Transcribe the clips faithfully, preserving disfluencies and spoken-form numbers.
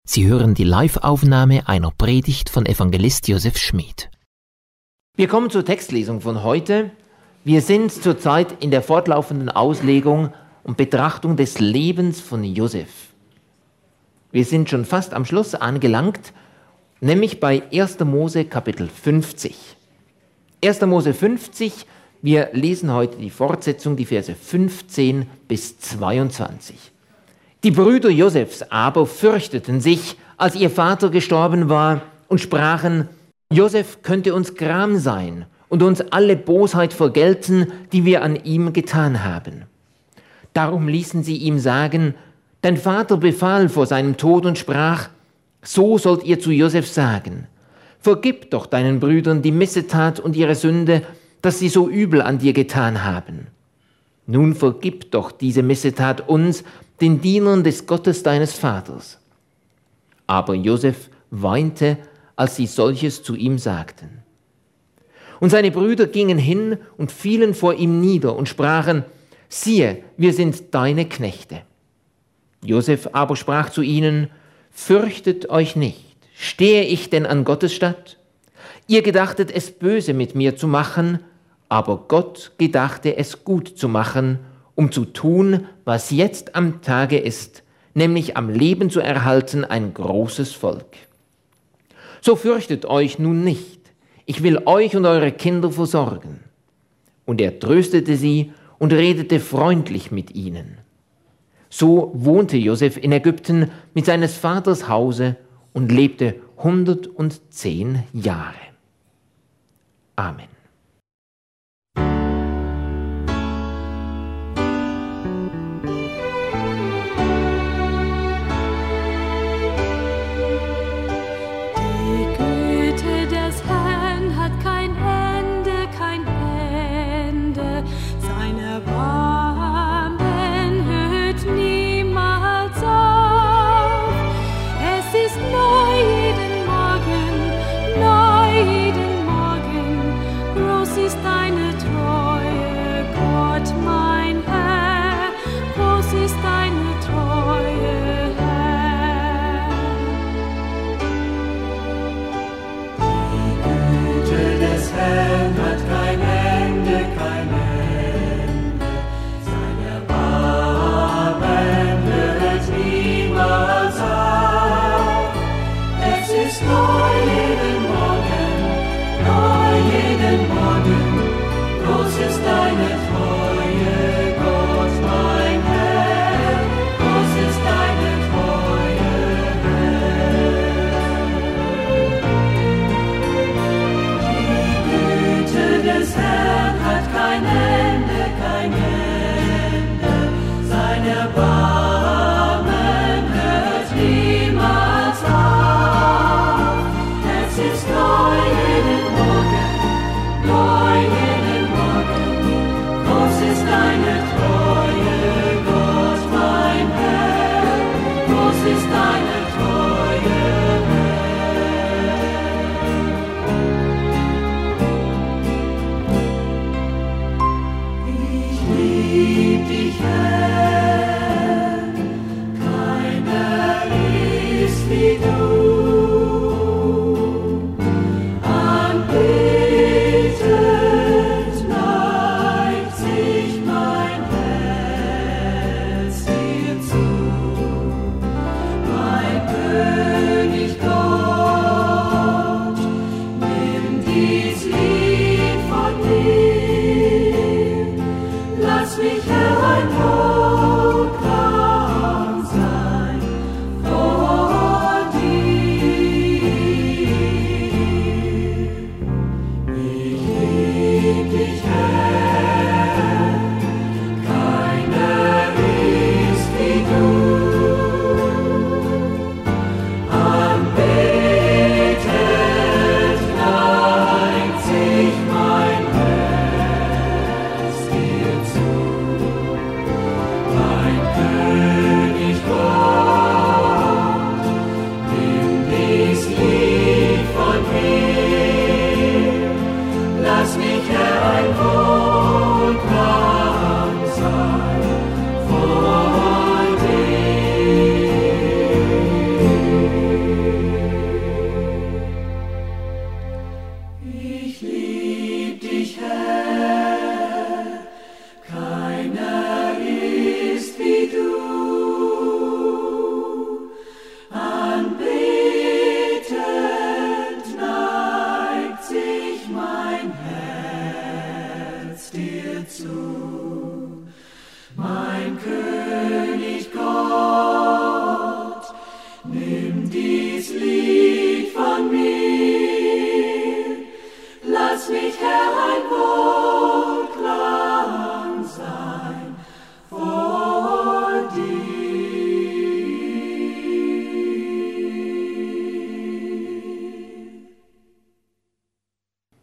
Sie hören die Live-Aufnahme einer Predigt von Evangelist Josef Schmid. Wir kommen zur Textlesung von heute. Wir sind zurzeit in der fortlaufenden Auslegung und Betrachtung des Lebens von Josef. Wir sind schon fast am Schluss angelangt, nämlich bei erster Mose Kapitel fünfzig. erster Mose fünfzig, wir lesen heute die Fortsetzung, die Verse fünfzehn bis zweiundzwanzig. Die Brüder Josefs aber fürchteten sich, als ihr Vater gestorben war, und sprachen: Josef könnte uns Gram sein und uns alle Bosheit vergelten, die wir an ihm getan haben. Darum ließen sie ihm sagen: Dein Vater befahl vor seinem Tod und sprach: So sollt ihr zu Josef sagen: Vergib doch deinen Brüdern die Missetat und ihre Sünde, dass sie so übel an dir getan haben. Nun vergib doch diese Missetat uns, den Dienern des Gottes deines Vaters. Aber Josef weinte, als sie solches zu ihm sagten. Und seine Brüder gingen hin und fielen vor ihm nieder und sprachen: Siehe, wir sind deine Knechte. Josef aber sprach zu ihnen: Fürchtet euch nicht, stehe ich denn an Gottes statt? Ihr gedachtet es böse mit mir zu machen, aber Gott gedachte es gut zu machen, um zu tun, was jetzt am Tage ist, nämlich am Leben zu erhalten ein großes Volk. So fürchtet euch nun nicht, ich will euch und eure Kinder versorgen. Und er tröstete sie und redete freundlich mit ihnen. So wohnte Josef in Ägypten mit seines Vaters Hause und lebte hundertzehn Jahre. Amen.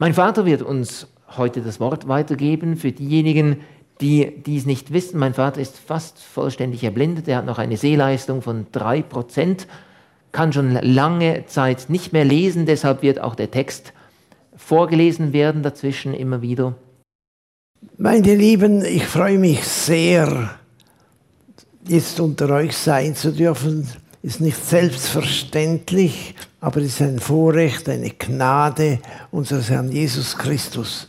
Mein Vater wird uns heute das Wort weitergeben für diejenigen, die dies nicht wissen. Mein Vater ist fast vollständig erblindet. Er hat noch eine Sehleistung von drei Prozent, kann schon lange Zeit nicht mehr lesen. Deshalb wird auch der Text vorgelesen werden, dazwischen immer wieder. Meine Lieben, ich freue mich sehr, jetzt unter euch sein zu dürfen. Ist nicht selbstverständlich, aber es ist ein Vorrecht, eine Gnade unseres Herrn Jesus Christus.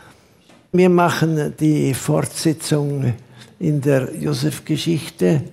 Wir machen die Fortsetzung in der Josef-Geschichte.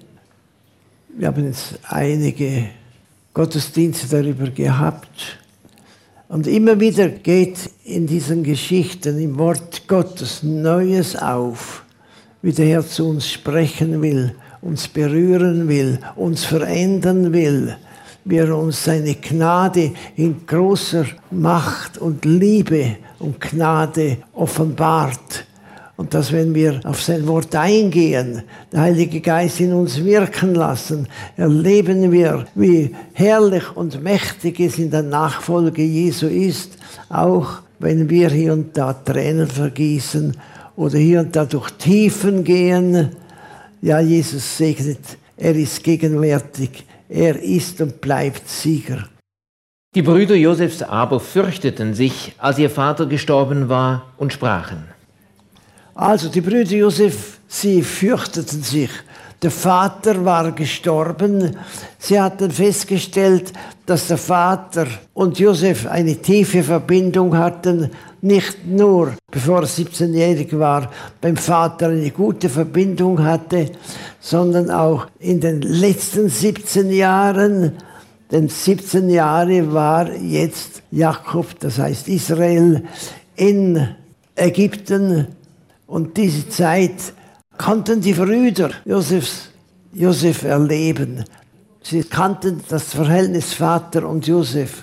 Wir haben jetzt einige Gottesdienste darüber gehabt. Und immer wieder geht in diesen Geschichten, im Wort Gottes, Neues auf, wie der Herr zu uns sprechen will, uns berühren will, uns verändern will, wie er uns seine Gnade in großer Macht und Liebe und Gnade offenbart. Und dass, wenn wir auf sein Wort eingehen, der Heilige Geist in uns wirken lassen, erleben wir, wie herrlich und mächtig es in der Nachfolge Jesu ist, auch wenn wir hier und da Tränen vergießen oder hier und da durch Tiefen gehen. Ja, Jesus segnet, er ist gegenwärtig, er ist und bleibt Sieger. Die Brüder Josefs aber fürchteten sich, als ihr Vater gestorben war, und sprachen. Also die Brüder Josef, sie fürchteten sich. Der Vater war gestorben. Sie hatten festgestellt, dass der Vater und Josef eine tiefe Verbindung hatten. Nicht nur, bevor er siebzehnjährig war, beim Vater eine gute Verbindung hatte, sondern auch in den letzten siebzehn Jahren. Denn siebzehn Jahre war jetzt Jakob, das heißt Israel, in Ägypten. Und diese Zeit konnten die Brüder Josefs, Josef erleben. Sie kannten das Verhältnis Vater und Josef.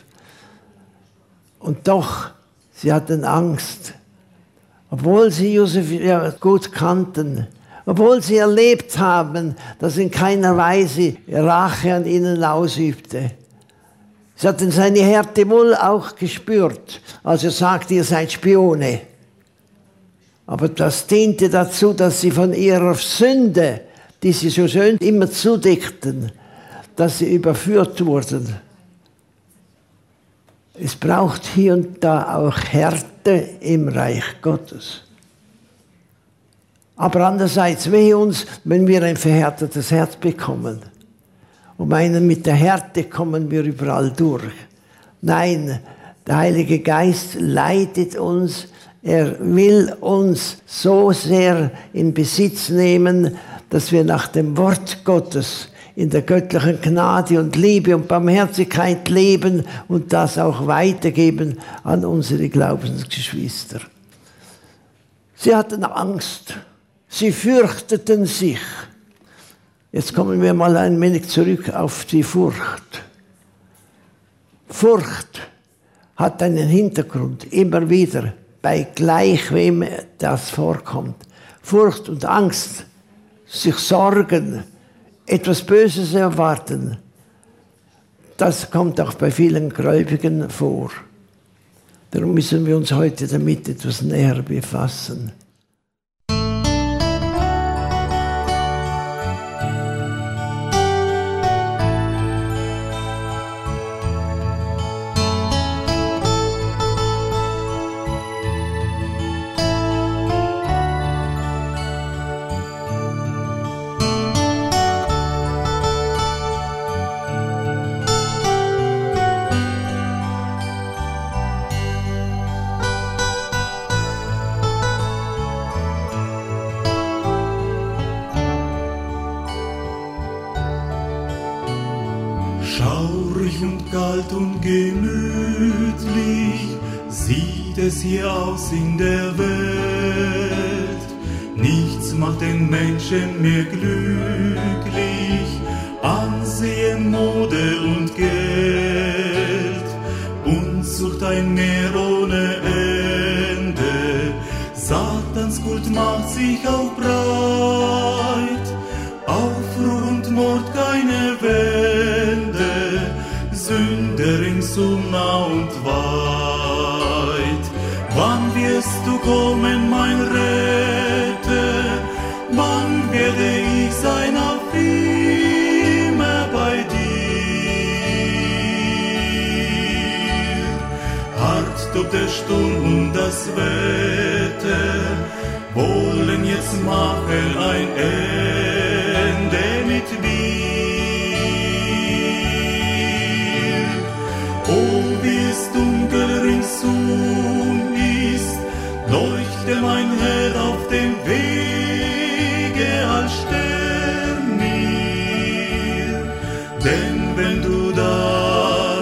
Und doch, sie hatten Angst. Obwohl sie Josef ja gut kannten, obwohl sie erlebt haben, dass in keiner Weise Rache an ihnen ausübte. Sie hatten seine Härte wohl auch gespürt, als er sagte, ihr seid Spione. Aber das diente dazu, dass sie von ihrer Sünde, die sie so schön immer zudeckten, dass sie überführt wurden. Es braucht hier und da auch Härte im Reich Gottes. Aber andererseits, wehe uns, wenn wir ein verhärtetes Herz bekommen und meinen, mit der Härte kommen wir überall durch. Nein, der Heilige Geist leitet uns. Er will uns so sehr in Besitz nehmen, dass wir nach dem Wort Gottes in der göttlichen Gnade und Liebe und Barmherzigkeit leben und das auch weitergeben an unsere Glaubensgeschwister. Sie hatten Angst, sie fürchteten sich. Jetzt kommen wir mal ein wenig zurück auf die Furcht. Furcht hat einen Hintergrund, immer wieder. Bei gleich wem das vorkommt. Furcht und Angst, sich sorgen, etwas Böses erwarten, das kommt auch bei vielen Gläubigen vor. Darum müssen wir uns heute damit etwas näher befassen. Schaurig und kalt und gemütlich sieht es hier aus in der Welt. Nichts macht den Menschen mehr glücklich, Ansehen, Mode und Geld. Unzucht ein Meer ohne Ende, Satans Kult macht sich auch breit. Aufruhr und Mord keine Wende, Sünde ringsum nah und weit. wirst du kommen, mein Retter? Wann werde ich sein auf immer bei dir? Hart tobt der Sturm und das Wetter, wollen jetzt machen ein Ende mit mir. Oh, wie es dunkel ringsum ist, leuchte mein Herr auf dem Wege als Stern mir. Denn wenn du da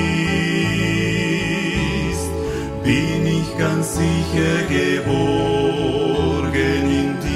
bist, bin ich ganz sicher geborgen in dir.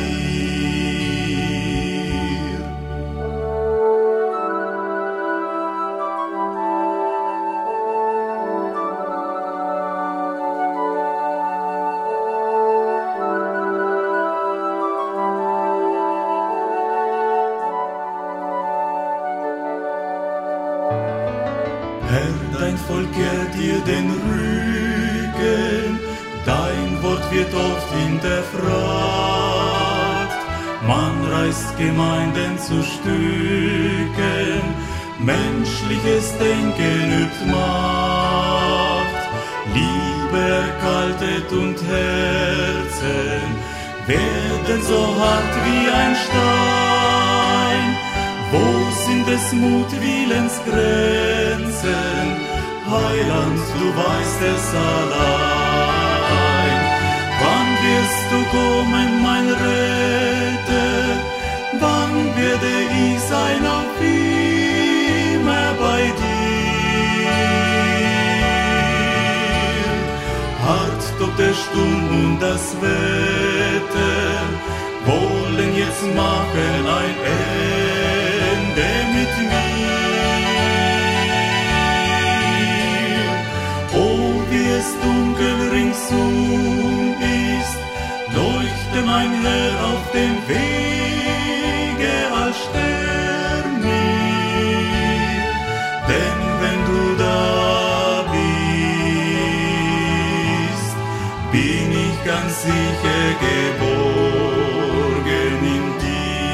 Herr, dein Volk kehrt dir den Rücken, dein Wort wird oft hinterfragt. Man reißt Gemeinden zu Stücken, menschliches Denken übt Macht. Liebe erkaltet und Herzen werden so hart wie ein Stein. Wo sind des Mutwillens Grenzen? Heiland, du weißt es allein. Wann wirst du kommen, mein Retter? Wann werde ich sein auf immer bei dir? Hart tobt der Sturm und das Wetter, wollen jetzt machen ein Ende mit mir. Oh, wie es dunkel ringsum ist, leuchte mein Herr auf dem Wege als Stern mir. Denn wenn du da bist, bin ich ganz sicher geborgen in dir.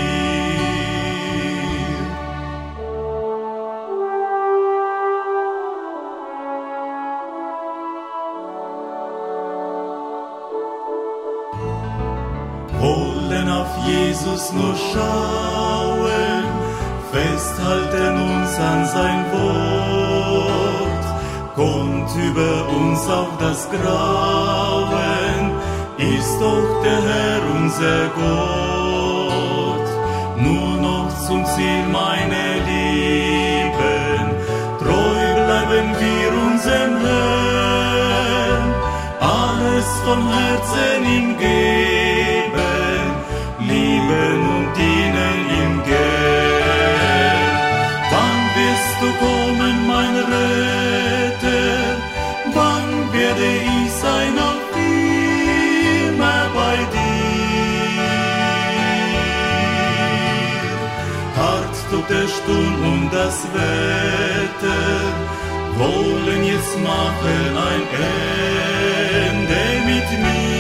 Wollen auf Jesus nur schauen, festhalten uns an sein Wort. Kommt über uns auch das Grauen, ist doch der Herr unser Gott. Nur noch zum Ziel, meine Lieben, treu bleiben wir unserem Herrn, alles von Herzen ihm geben, lieben und dienen ihm gern. Wann wirst du kommen, mein Retter? Wann werde ich sein auf immer bei dir? Hart tobt der Sturm und das Wetter, wollen jetzt machen ein Ende mit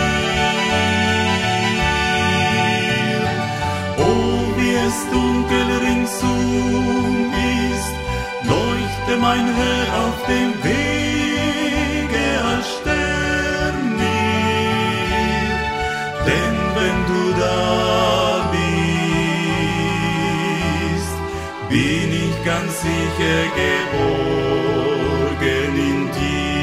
mir. Oh, wie es dunkel ringsum ist, leuchte mein Herr auf dem Wege als Stern mir. Denn wenn du da bist, bin ich ganz sicher geborgen in dir.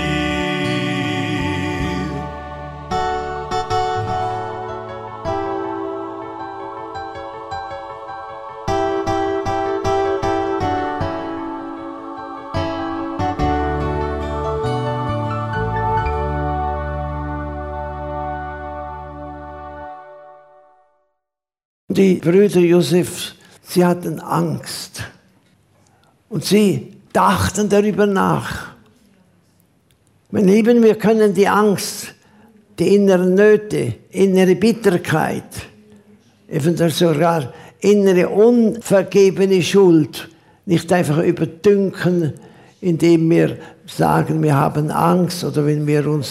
Die Brüder Josef, sie hatten Angst und sie dachten darüber nach. Meine Lieben, wir können die Angst, die inneren Nöte, innere Bitterkeit, eventuell sogar innere unvergebene Schuld nicht einfach überdünken, indem wir sagen, wir haben Angst oder wenn wir uns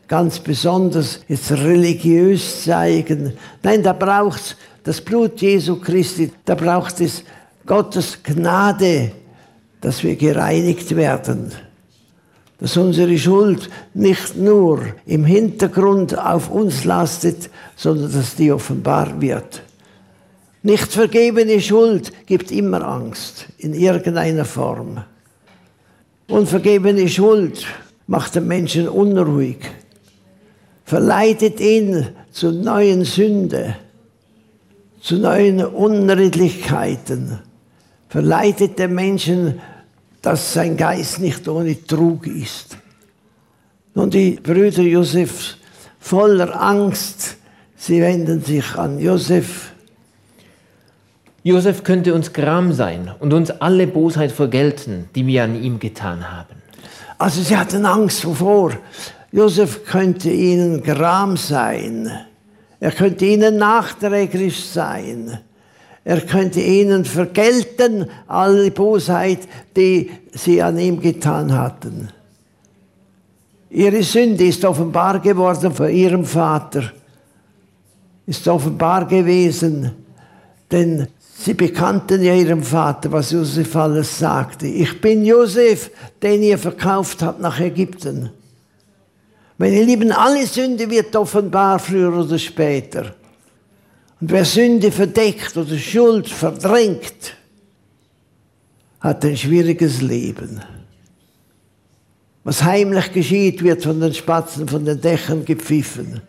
ganz besonders jetzt religiös zeigen. Nein, da braucht es das Blut Jesu Christi, da braucht es Gottes Gnade, dass wir gereinigt werden. Dass unsere Schuld nicht nur im Hintergrund auf uns lastet, sondern dass die offenbar wird. Nicht vergebene Schuld gibt immer Angst in irgendeiner Form. Unvergebene Schuld macht den Menschen unruhig, verleitet ihn zu neuen Sünden, zu neuen Unredlichkeiten, verleitet den Menschen, dass sein Geist nicht ohne Trug ist. Und die Brüder Josef voller Angst, sie wenden sich an Josef. Josef könnte uns Gram sein und uns alle Bosheit vergelten, die wir an ihm getan haben. Also sie hatten Angst wovor. Josef könnte ihnen Gram sein. Er könnte ihnen nachträglich sein. Er könnte ihnen vergelten, alle Bosheit, die sie an ihm getan hatten. Ihre Sünde ist offenbar geworden vor ihrem Vater. Ist offenbar gewesen, denn sie bekannten ja ihrem Vater, was Josef alles sagte. Ich bin Josef, den ihr verkauft habt nach Ägypten. Meine Lieben, alle Sünde wird offenbar, früher oder später. Und wer Sünde verdeckt oder Schuld verdrängt, hat ein schwieriges Leben. Was heimlich geschieht, wird von den Spatzen von den Dächern gepfiffen.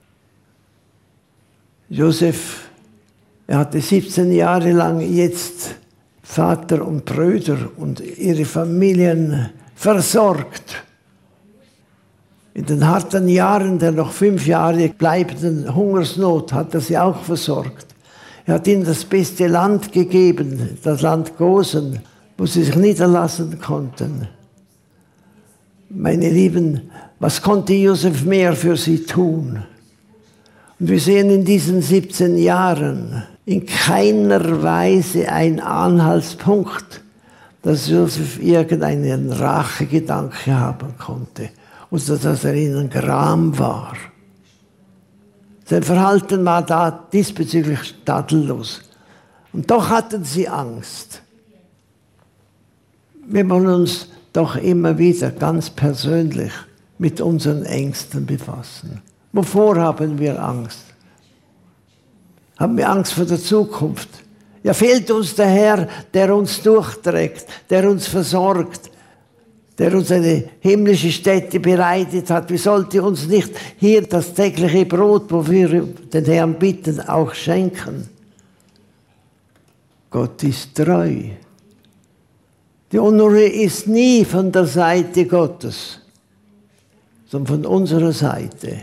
Josef, er hatte siebzehn Jahre lang jetzt Vater und Brüder und ihre Familien versorgt. In den harten Jahren der noch fünf Jahre bleibenden Hungersnot hat er sie auch versorgt. Er hat ihnen das beste Land gegeben, das Land Gosen, wo sie sich niederlassen konnten. Meine Lieben, was konnte Josef mehr für sie tun? Und wir sehen in diesen siebzehn Jahren in keiner Weise einen Anhaltspunkt, dass Josef irgendeinen Rachegedanke haben konnte. Oder dass er ihnen Gram war. Sein Verhalten war da diesbezüglich tadellos. Und doch hatten sie Angst. Wir wollen uns doch immer wieder ganz persönlich mit unseren Ängsten befassen. Wovor haben wir Angst? Haben wir Angst vor der Zukunft? Ja, fehlt uns der Herr, der uns durchträgt, der uns versorgt, der uns eine himmlische Stätte bereitet hat. Wir sollten uns nicht hier das tägliche Brot, wofür wir den Herrn bitten, auch schenken. Gott ist treu. Die Unruhe ist nie von der Seite Gottes, sondern von unserer Seite.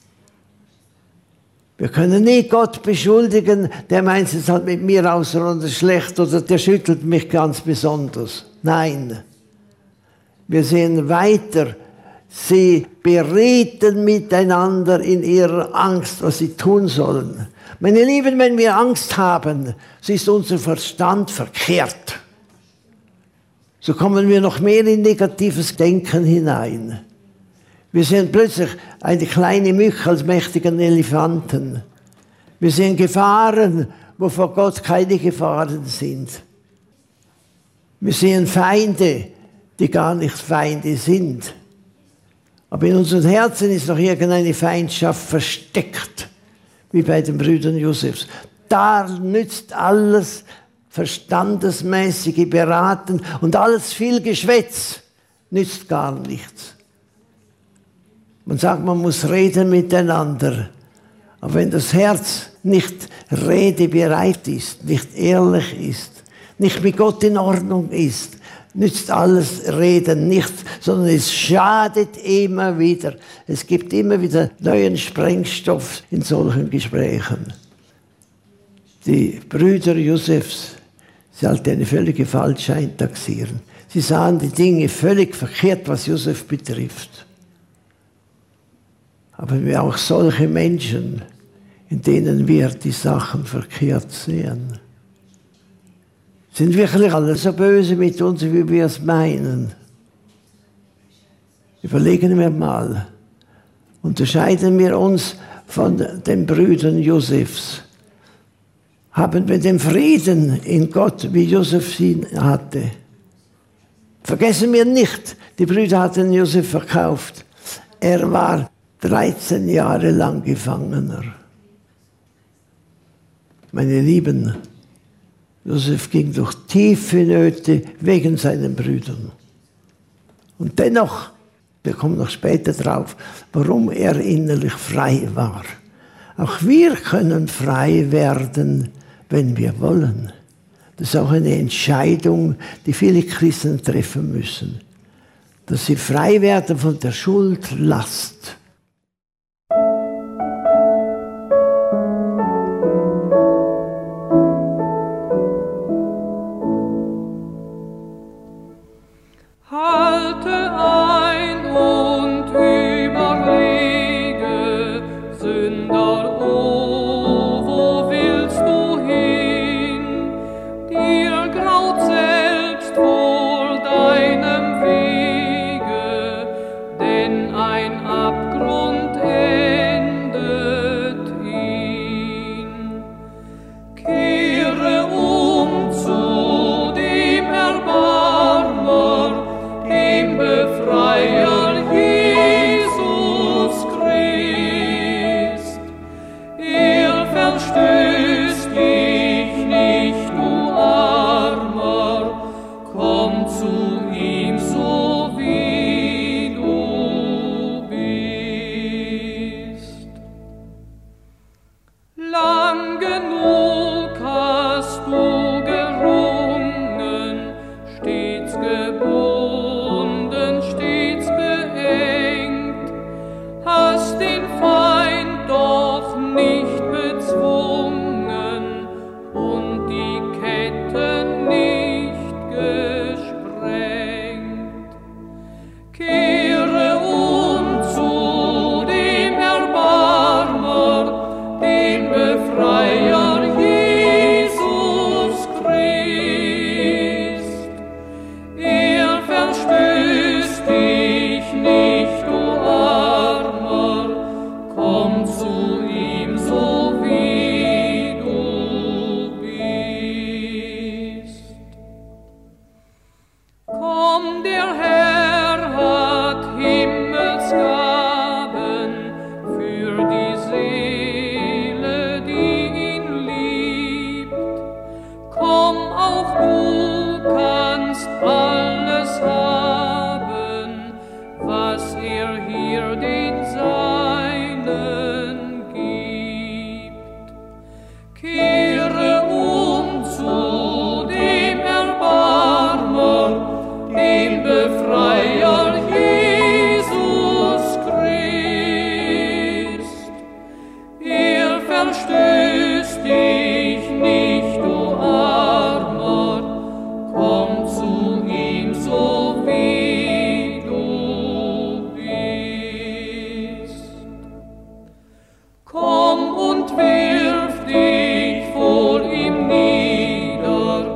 Wir können nie Gott beschuldigen, der meint, es hat mit mir außerordentlich schlecht oder der schüttelt mich ganz besonders. Nein. Wir sehen weiter, sie berieten miteinander in ihrer Angst, was sie tun sollen. Meine Lieben, wenn wir Angst haben, so ist unser Verstand verkehrt. So kommen wir noch mehr in negatives Denken hinein. Wir sehen plötzlich eine kleine Mücke als mächtigen Elefanten. Wir sehen Gefahren, wo vor Gott keine Gefahren sind. Wir sehen Feinde, die gar nicht Feinde sind. Aber in unseren Herzen ist noch irgendeine Feindschaft versteckt, wie bei den Brüdern Josefs. Da nützt alles verstandesmäßige Beraten und alles viel Geschwätz nützt gar nichts. Man sagt, man muss reden miteinander. Aber wenn das Herz nicht redebereit ist, nicht ehrlich ist, nicht mit Gott in Ordnung ist, nützt alles Reden nicht, sondern es schadet immer wieder. Es gibt immer wieder neuen Sprengstoff in solchen Gesprächen. Die Brüder Josefs, sie hatten eine völlige Falsche eintaxieren. Sie sahen die Dinge völlig verkehrt, was Josef betrifft. Aber wir auch solche Menschen, in denen wir die Sachen verkehrt sehen. Sind wirklich alle so böse mit uns, wie wir es meinen? Überlegen wir mal, Unterscheiden wir uns von den Brüdern Josefs? Haben wir den Frieden in Gott, wie Josef ihn hatte? Vergessen wir nicht, die Brüder hatten Josef verkauft. Er war dreizehn Jahre lang Gefangener. Meine Lieben, Josef ging durch tiefe Nöte wegen seinen Brüdern. Und dennoch, wir kommen noch später drauf, warum er innerlich frei war. Auch wir können frei werden, wenn wir wollen. Das ist auch eine Entscheidung, die viele Christen treffen müssen. Dass sie frei werden von der Schuldlast. Halte ein und überlege, Sünder, oh, wo willst du hin? Dir graut selbst vor deinem Wege, denn ein Abgrund endet ihn. Kehre um zu dem Erbarmer, dem Befreier Jesus Christ. Er verstößt dich nicht, du Armer, komm zu ihm, so wie du bist. Lang genug hast du gerungen, stets gebunden, stets beengt, hast den Feind doch nicht bezwungen und die Ketten nicht gesprengt. Kehre um zu dem Erbarmer, dem Befreier Jesus Christ. Er verstößt dich nicht, du Armer, komm zu ihm, so wie du bist. Komm, der Herr hat Himmelsgaben für die Seele, die ihn liebt. Komm, auch du kannst alles haben, was er hier den Seinen gibt. Kehre um zu dem Erbarmer, dem Befreier Jesus Christ. Er verstößt dich nicht, du Armer, komm zu ihm, so wie du bist. Komm und wirf dich vor ihm nieder,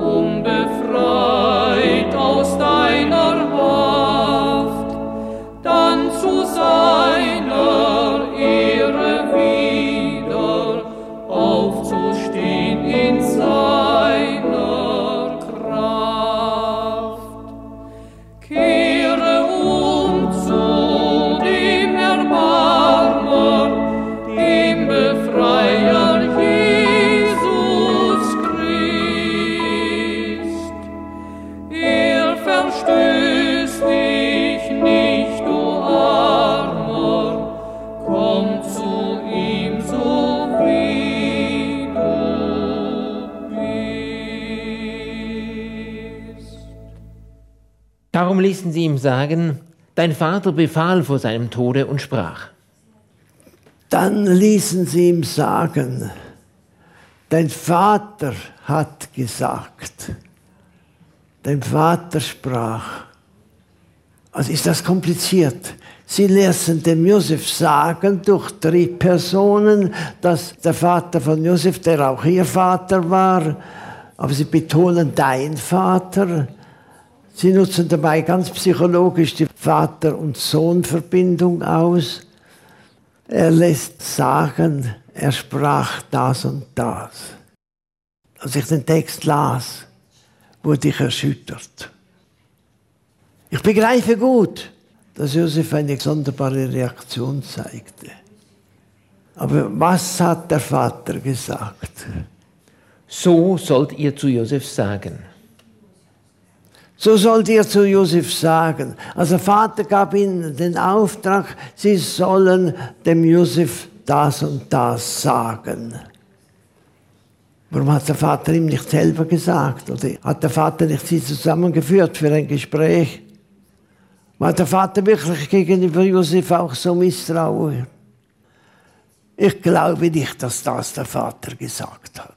unbefreit aus deiner Haft, dann zu seiner Ehre wieder aufzustehen in seiner Kraft. Kehre um zu dem Erbarmer, dem Befreier Jesus Christ. Er verstößt dich nicht, du Armer, komm zu ihm, so wie du bist. Darum ließen sie ihm sagen, dein Vater befahl vor seinem Tode und sprach. Dann ließen sie ihm sagen, dein Vater hat gesagt, dein Vater sprach. Also ist das kompliziert. Sie ließen dem Josef sagen, durch drei Personen, dass der Vater von Josef, der auch ihr Vater war, aber sie betonen dein Vater. Sie nutzen dabei ganz psychologisch die Vater- und Sohn-Verbindung aus. Er lässt sagen, er sprach das und das. Als ich den Text las, wurde ich erschüttert. Ich begreife gut, dass Josef eine sonderbare Reaktion zeigte. Aber was hat der Vater gesagt? So sollt ihr zu Josef sagen. So sollt ihr zu Josef sagen. Also der Vater gab ihnen den Auftrag, sie sollen dem Josef das und das sagen. Warum hat der Vater ihm nicht selber gesagt? Oder hat der Vater nicht sie zusammengeführt für ein Gespräch? War der Vater wirklich gegenüber Josef auch so misstrauisch? Ich glaube nicht, dass das der Vater gesagt hat.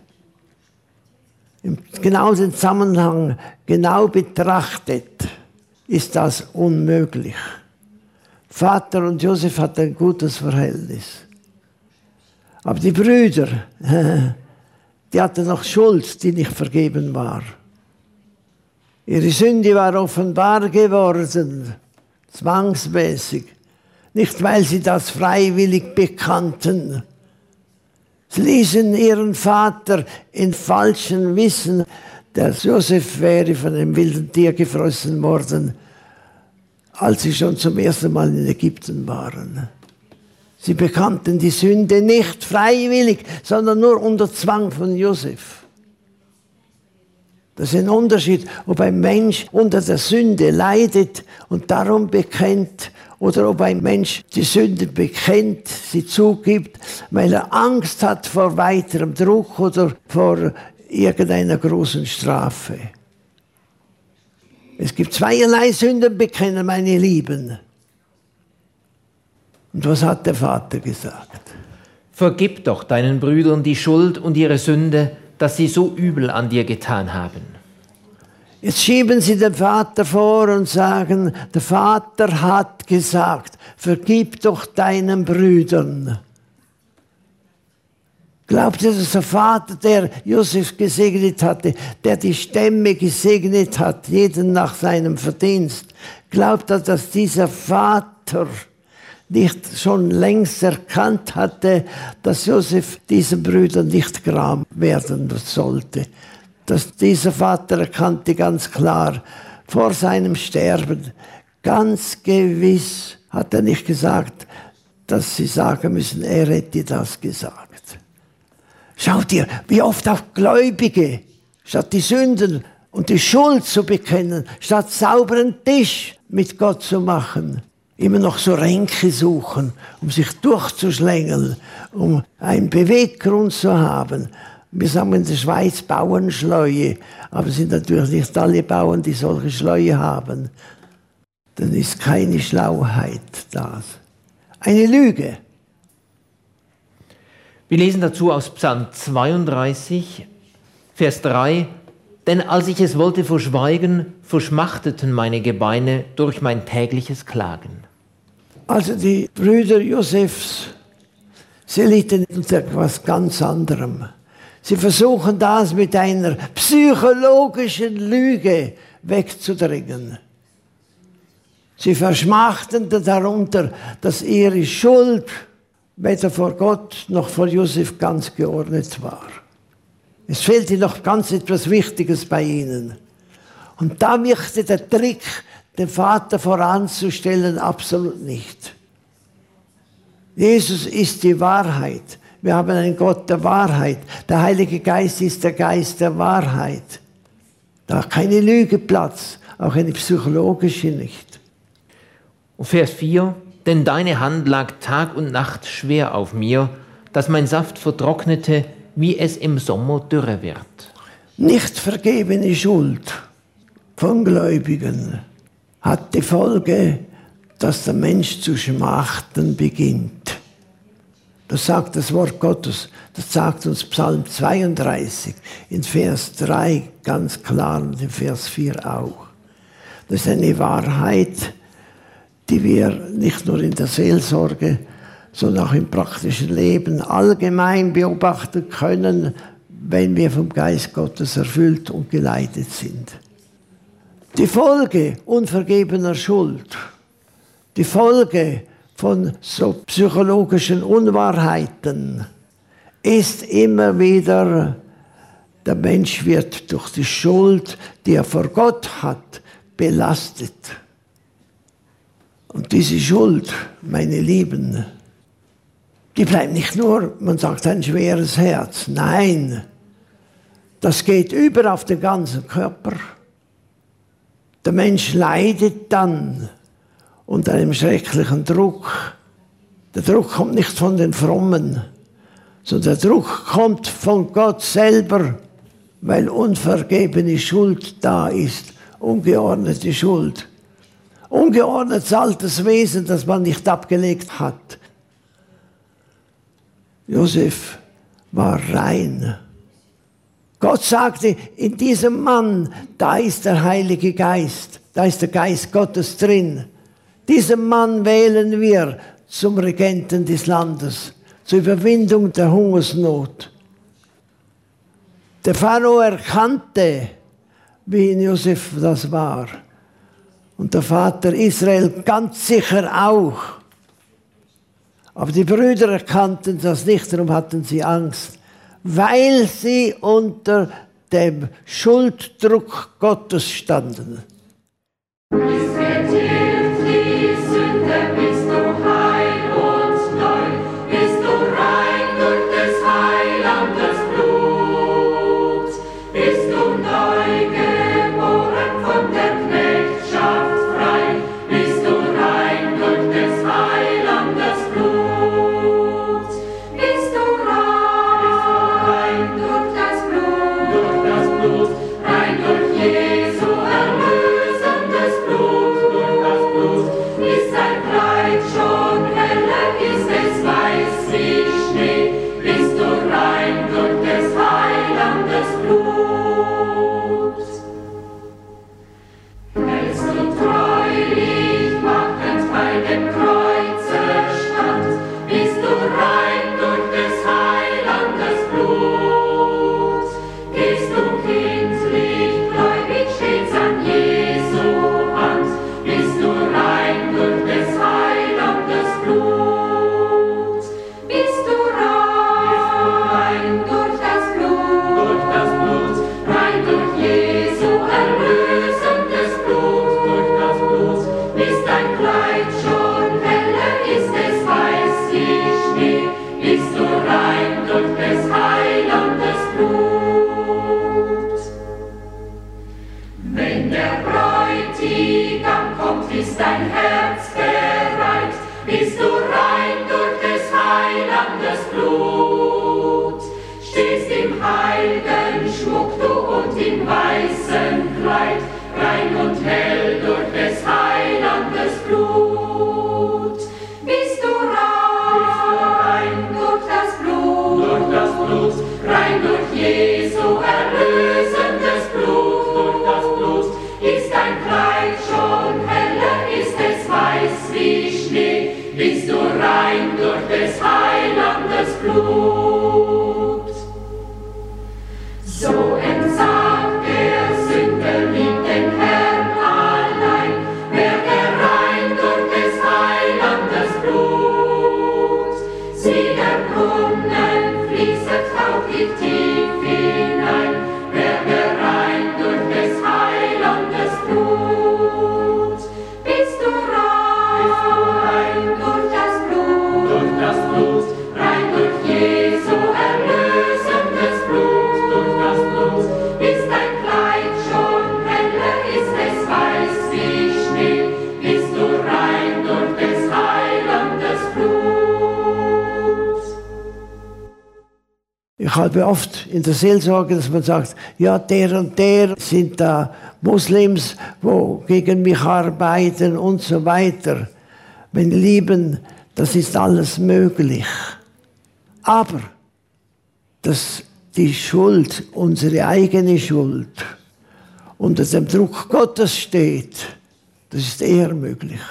Im genau den Zusammenhang genau betrachtet ist das unmöglich. Vater und Josef hatten ein gutes Verhältnis. Aber die Brüder, die hatten noch Schuld, die nicht vergeben war. Ihre Sünde war offenbar geworden, zwangsmäßig. Nicht, weil sie das freiwillig bekannten. Sie ließen ihren Vater in falschem Wissen, dass Josef wäre von einem wilden Tier gefressen worden, als sie schon zum ersten Mal in Ägypten waren. Sie bekannten die Sünde nicht freiwillig, sondern nur unter Zwang von Josef. Das ist ein Unterschied, ob ein Mensch unter der Sünde leidet und darum bekennt, oder ob ein Mensch die Sünde bekennt, sie zugibt, weil er Angst hat vor weiterem Druck oder vor irgendeiner großen Strafe. Es gibt zweierlei Sündenbekennen, meine Lieben. Und was hat der Vater gesagt? Vergib doch deinen Brüdern die Schuld und ihre Sünde, dass sie so übel an dir getan haben. Jetzt schieben sie den Vater vor und sagen, der Vater hat gesagt, vergib doch deinen Brüdern. Glaubt ihr, dass der Vater, der Josef gesegnet hatte, der die Stämme gesegnet hat, jeden nach seinem Verdienst, glaubt er, dass dieser Vater nicht schon längst erkannt hatte, dass Josef diesen Brüdern nicht gram werden sollte? Dass dieser Vater erkannte ganz klar, vor seinem Sterben, ganz gewiss hat er nicht gesagt, dass sie sagen müssen, er hätte das gesagt. Schaut ihr, wie oft auch Gläubige, statt die Sünden und die Schuld zu bekennen, statt sauberen Tisch mit Gott zu machen, immer noch so Ränke suchen, um sich durchzuschlängeln, um einen Beweggrund zu haben. Wir sagen in der Schweiz Bauernschleue, aber es sind natürlich nicht alle Bauern, die solche Schleue haben. Dann ist keine Schlauheit da. Eine Lüge. Wir lesen dazu aus Psalm zweiunddreißig, Vers drei. Denn als ich es wollte verschweigen, verschmachteten meine Gebeine durch mein tägliches Klagen. Also die Brüder Josefs, sie litten unter etwas ganz anderem. Sie versuchen das mit einer psychologischen Lüge wegzudringen. Sie verschmachten darunter, dass ihre Schuld weder vor Gott noch vor Josef ganz geordnet war. Es fehlte noch ganz etwas Wichtiges bei ihnen. Und da wirkte der Trick, den Vater voranzustellen, absolut nicht. Jesus ist die Wahrheit. Wir haben einen Gott der Wahrheit. Der Heilige Geist ist der Geist der Wahrheit. Da hat keine Lüge Platz, auch eine psychologische nicht. Und Vers vier. Denn deine Hand lag Tag und Nacht schwer auf mir, dass mein Saft vertrocknete, wie es im Sommer dürre wird. Nicht vergebene Schuld von Gläubigen hat die Folge, dass der Mensch zu schmachten beginnt. Das sagt das Wort Gottes, das sagt uns Psalm zweiunddreißig, in Vers drei ganz klar und in Vers vier auch. Das ist eine Wahrheit, die wir nicht nur in der Seelsorge, sondern auch im praktischen Leben allgemein beobachten können, wenn wir vom Geist Gottes erfüllt und geleitet sind. Die Folge unvergebener Schuld, die Folge von so psychologischen Unwahrheiten ist immer wieder, der Mensch wird durch die Schuld, die er vor Gott hat, belastet. Und diese Schuld, meine Lieben, die bleibt nicht nur, man sagt, ein schweres Herz. Nein, das geht über auf den ganzen Körper. Der Mensch leidet dann unter einem schrecklichen Druck. Der Druck kommt nicht von den Frommen, sondern der Druck kommt von Gott selber, weil unvergebene Schuld da ist, ungeordnete Schuld. Ungeordnetes altes Wesen, das man nicht abgelegt hat. Josef war rein. Gott sagte, in diesem Mann, da ist der Heilige Geist, da ist der Geist Gottes drin. Diesen Mann wählen wir zum Regenten des Landes, zur Überwindung der Hungersnot. Der Pharao erkannte, wie in Josef das war. Und der Vater Israel ganz sicher auch. Aber die Brüder erkannten das nicht, darum hatten sie Angst, weil sie unter dem Schulddruck Gottes standen. Ich habe oft in der Seelsorge, dass man sagt, ja, der und der sind da Muslims, wo gegen mich arbeiten und so weiter. Meine Lieben, das ist alles möglich. Aber dass die Schuld, unsere eigene Schuld, unter dem Druck Gottes steht, das ist eher möglich.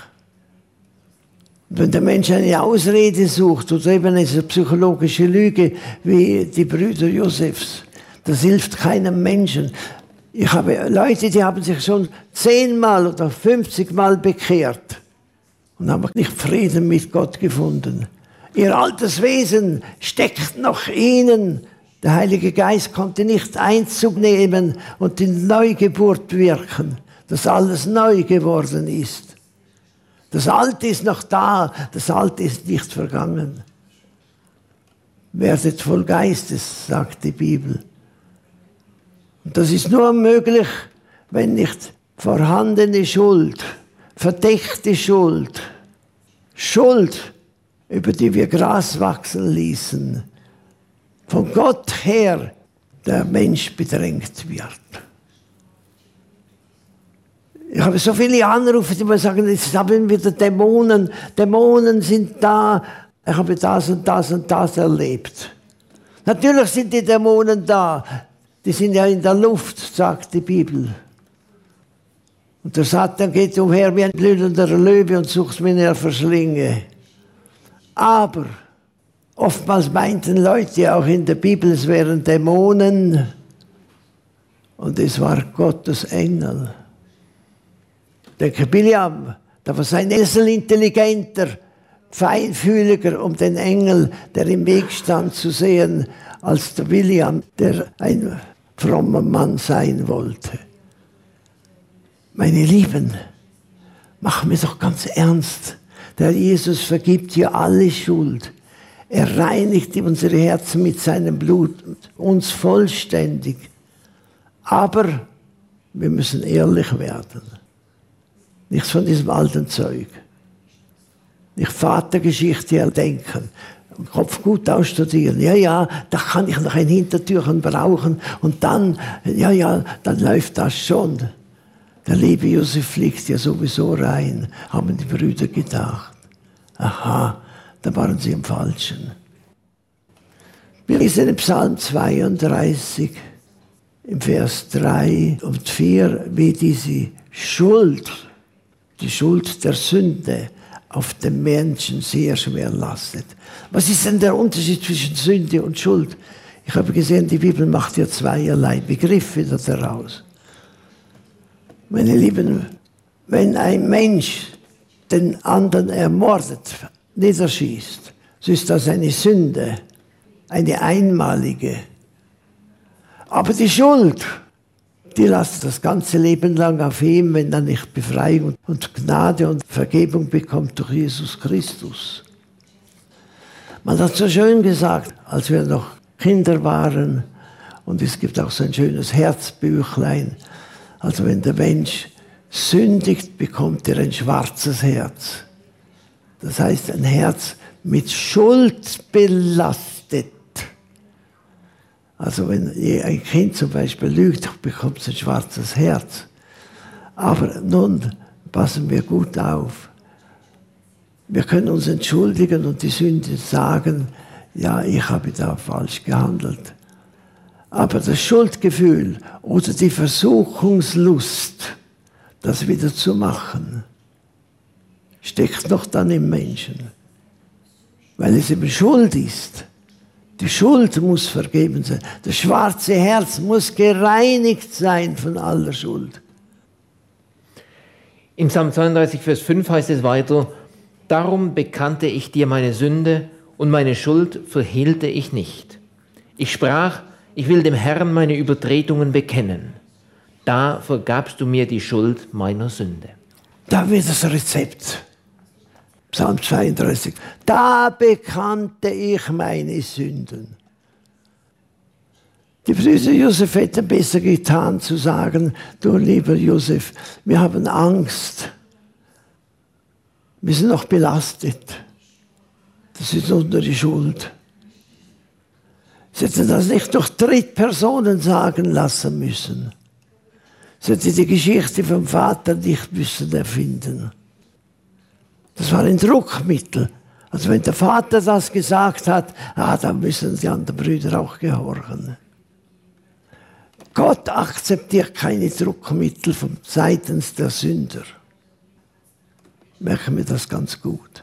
Wenn der Mensch eine Ausrede sucht oder eben eine psychologische Lüge wie die Brüder Josefs, das hilft keinem Menschen. Ich habe Leute, die haben sich schon zehnmal oder fünfzigmal bekehrt und haben nicht Frieden mit Gott gefunden. Ihr altes Wesen steckt noch ihnen. Der Heilige Geist konnte nicht Einzug nehmen und die Neugeburt wirken, dass alles neu geworden ist. Das Alte ist noch da, das Alte ist nicht vergangen. Werdet voll Geistes, sagt die Bibel. Und das ist nur möglich, wenn nicht vorhandene Schuld, verdeckte Schuld, Schuld, über die wir Gras wachsen ließen, von Gott her der Mensch bedrängt wird. Ich habe so viele Anrufe, die mir sagen, jetzt haben wir wieder Dämonen, Dämonen sind da, ich habe das und das und das erlebt. Natürlich sind die Dämonen da, die sind ja in der Luft, sagt die Bibel. Und der Satan geht umher wie ein blühender Löwe und sucht, wen er verschlinge. Aber oftmals meinten Leute auch in der Bibel, es wären Dämonen und es war Gottes Engel. Denke Biliam, da war sein Esel intelligenter, feinfühliger, um den Engel, der im Weg stand, zu sehen, als der Biliam, der ein frommer Mann sein wollte. Meine Lieben, machen wir doch ganz ernst. Der Jesus vergibt ja alle Schuld. Er reinigt unsere Herzen mit seinem Blut, uns vollständig. Aber wir müssen ehrlich werden. Nichts von diesem alten Zeug. Nicht Vatergeschichte erdenken. Kopf gut ausstudieren. Ja, ja, da kann ich noch ein Hintertürchen brauchen. Und dann, ja, ja, dann läuft das schon. Der liebe Josef fliegt ja sowieso rein, haben die Brüder gedacht. Aha, da waren sie im Falschen. Wir lesen in Psalm zweiunddreißig, im Vers drei und vier, wie diese Schuld, die Schuld der Sünde, auf den Menschen sehr schwer lastet. Was ist denn der Unterschied zwischen Sünde und Schuld? Ich habe gesehen, die Bibel macht ja zweierlei Begriffe daraus. Meine Lieben, wenn ein Mensch den anderen ermordet, niederschießt, so ist das eine Sünde, eine einmalige. Aber die Schuld, die lastet das ganze Leben lang auf ihm, wenn er nicht Befreiung und Gnade und Vergebung bekommt durch Jesus Christus. Man hat so schön gesagt, als wir noch Kinder waren, und es gibt auch so ein schönes Herzbüchlein, also wenn der Mensch sündigt, bekommt er ein schwarzes Herz. Das heißt, ein Herz mit Schuld belastet. Also wenn ein Kind zum Beispiel lügt, bekommt es ein schwarzes Herz. Aber nun passen wir gut auf. Wir können uns entschuldigen und die Sünde sagen, ja, ich habe da falsch gehandelt. Aber das Schuldgefühl oder die Versuchungslust, das wieder zu machen, steckt noch dann im Menschen. Weil es eben Schuld ist. Die Schuld muss vergeben sein. Das schwarze Herz muss gereinigt sein von aller Schuld. In Psalm zweiunddreißig, Vers fünf heißt es weiter, darum bekannte ich dir meine Sünde und meine Schuld verhehlte ich nicht. Ich sprach, ich will dem Herrn meine Übertretungen bekennen. Da vergabst du mir die Schuld meiner Sünde. Da wird das Rezept. Psalm zweiunddreißig. Da bekannte ich meine Sünden. Die Brüder Josef hätten besser getan zu sagen, du lieber Josef, wir haben Angst. Wir sind noch belastet. Das ist unsere Schuld. Sie hätten das nicht durch Drittpersonen sagen lassen müssen. Sie hätten die Geschichte vom Vater nicht müssen erfinden. Das war ein Druckmittel. Also wenn der Vater das gesagt hat, ah, dann müssen die anderen Brüder auch gehorchen. Gott akzeptiert keine Druckmittel von seitens der Sünder. Merken wir das ganz gut.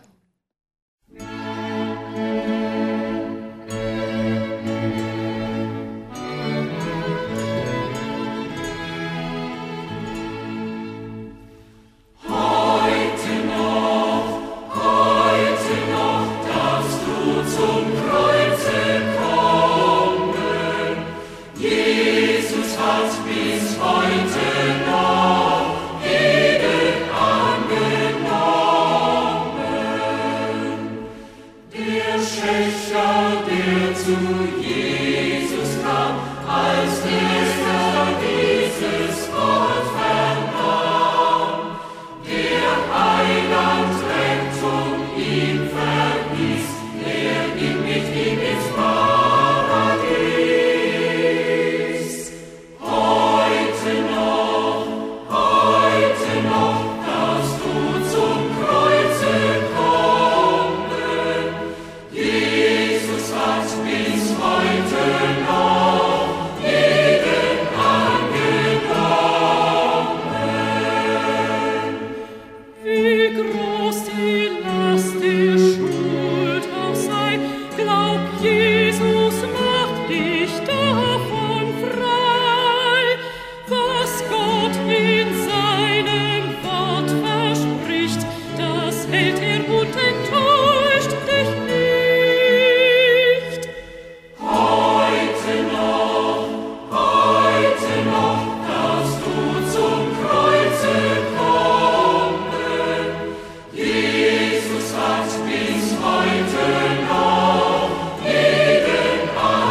Wie groß die Last der Schuld auch sei, glaub, Jesus macht dich davon frei. Was Gott in seinem Wort verspricht, das hält er und enttäuscht dich nicht. Heute noch, heute noch, darfst du zum Kreuze kommen. Jesus hat bis heute noch jeden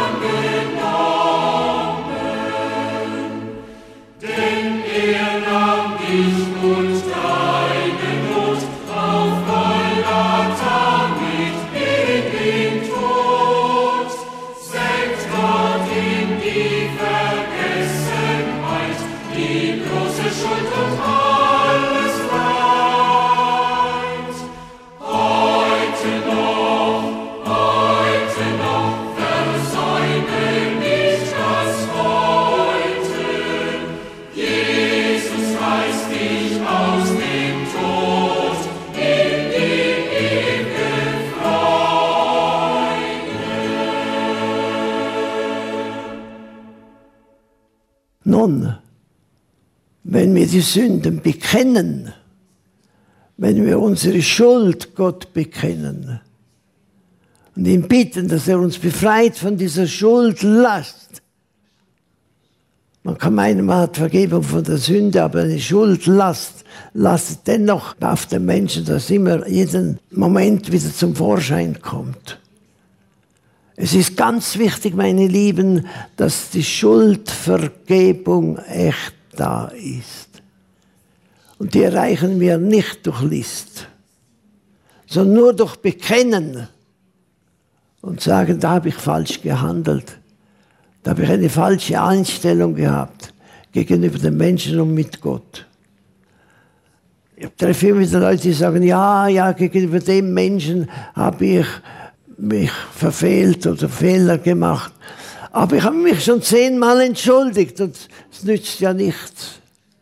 angenommen. Denn er nahm dich und deine Not auf Golgatha mit in den Tod. Senkt Gott in die Vergessenheit die große Schuld und alles Leid. Heute noch, heute noch, versäume nicht das Heute. Jesus reißt dich aus dem Tod in die ewige Nun, wenn wir die Sünden bekennen, wenn wir unsere Schuld Gott bekennen und ihn bitten, dass er uns befreit von dieser Schuldlast. Man kann meinen, man hat Vergebung von der Sünde, aber eine Schuldlast lastet dennoch auf den Menschen, dass immer jeden Moment wieder zum Vorschein kommt. Es ist ganz wichtig, meine Lieben, dass die Schuldvergebung echt da ist. Und die erreichen wir nicht durch List, sondern nur durch Bekennen und sagen, da habe ich falsch gehandelt. Da habe ich eine falsche Einstellung gehabt gegenüber den Menschen und mit Gott. Ich treffe immer wieder Leute, die sagen, ja, ja, gegenüber dem Menschen habe ich mich verfehlt oder Fehler gemacht. Aber ich habe mich schon zehnmal entschuldigt und es nützt ja nichts.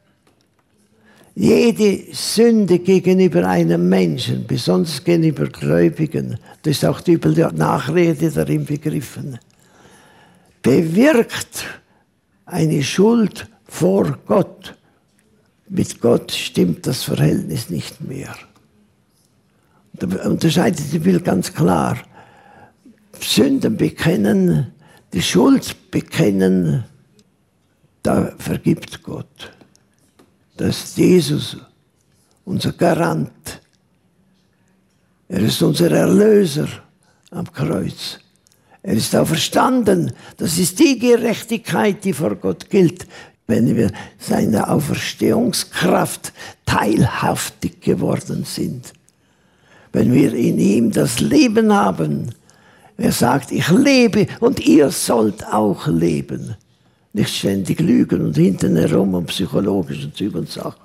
Jede Sünde gegenüber einem Menschen, besonders gegenüber Gläubigen, das ist auch die üble Nachrede darin begriffen, bewirkt eine Schuld vor Gott. Mit Gott stimmt das Verhältnis nicht mehr. Da unterscheidet die Bibel ganz klar. Sünden bekennen, die Schuld bekennen, da vergibt Gott. Das ist Jesus, unser Garant. Er ist unser Erlöser am Kreuz. Er ist auferstanden. Das ist die Gerechtigkeit, die vor Gott gilt, wenn wir seiner Auferstehungskraft teilhaftig geworden sind. Wenn wir in ihm das Leben haben. Er sagt, ich lebe und ihr sollt auch leben. Nicht ständig lügen und hinten herum und psychologische Züge und Sachen.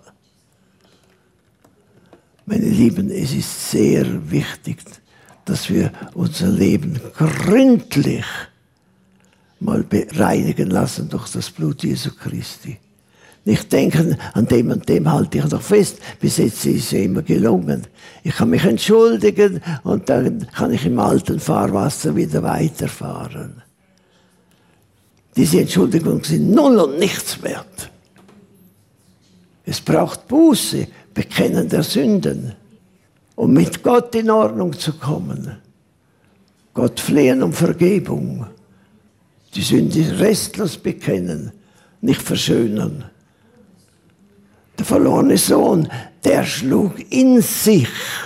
Meine Lieben, es ist sehr wichtig, dass wir unser Leben gründlich mal bereinigen lassen durch das Blut Jesu Christi. Nicht denken, an dem und dem halte ich noch fest, bis jetzt ist es immer gelungen. Ich kann mich entschuldigen und dann kann ich im alten Fahrwasser wieder weiterfahren. Diese Entschuldigungen sind null und nichts wert. Es braucht Buße, Bekennen der Sünden, um mit Gott in Ordnung zu kommen. Gott flehen um Vergebung. Die Sünde restlos bekennen, nicht verschönern. Der verlorene Sohn, der schlug in sich,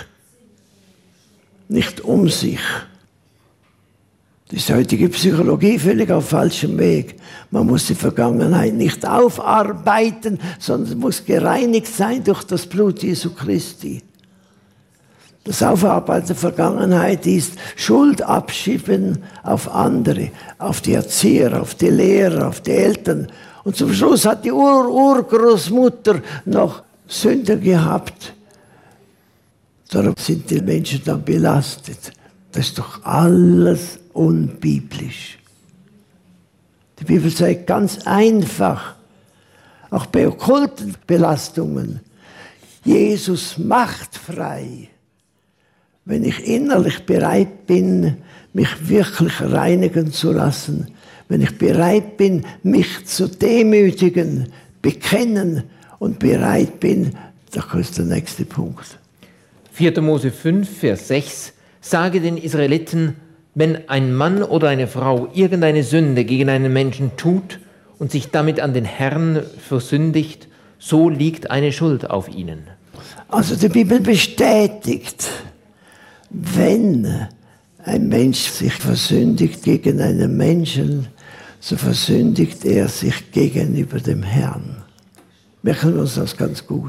nicht um sich. Das ist heutige Psychologie völlig auf falschem Weg. Man muss die Vergangenheit nicht aufarbeiten, sondern muss gereinigt sein durch das Blut Jesu Christi. Das Aufarbeiten der Vergangenheit ist Schuld abschieben auf andere, auf die Erzieher, auf die Lehrer, auf die Eltern. Und zum Schluss hat die Ur-Urgroßmutter noch Sünder gehabt. Darum sind die Menschen dann belastet. Das ist doch alles unbiblisch. Die Bibel sagt ganz einfach, auch bei okkulten Belastungen, Jesus macht frei. Wenn ich innerlich bereit bin, mich wirklich reinigen zu lassen, wenn ich bereit bin, mich zu demütigen, bekennen und bereit bin, da kommt der nächste Punkt. vierter Mose fünf, Vers sechs, sage den Israeliten, wenn ein Mann oder eine Frau irgendeine Sünde gegen einen Menschen tut und sich damit an den Herrn versündigt, so liegt eine Schuld auf ihnen. Also die Bibel bestätigt, wenn ein Mensch sich versündigt gegen einen Menschen, so versündigt er sich gegenüber dem Herrn. Merken wir uns das ganz gut.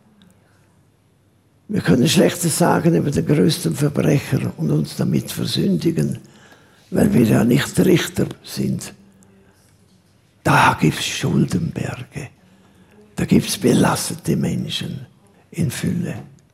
Wir können Schlechtes sagen über den größten Verbrecher und uns damit versündigen, weil wir ja nicht Richter sind. Da gibt es Schuldenberge. Da gibt es belastete Menschen in Fülle.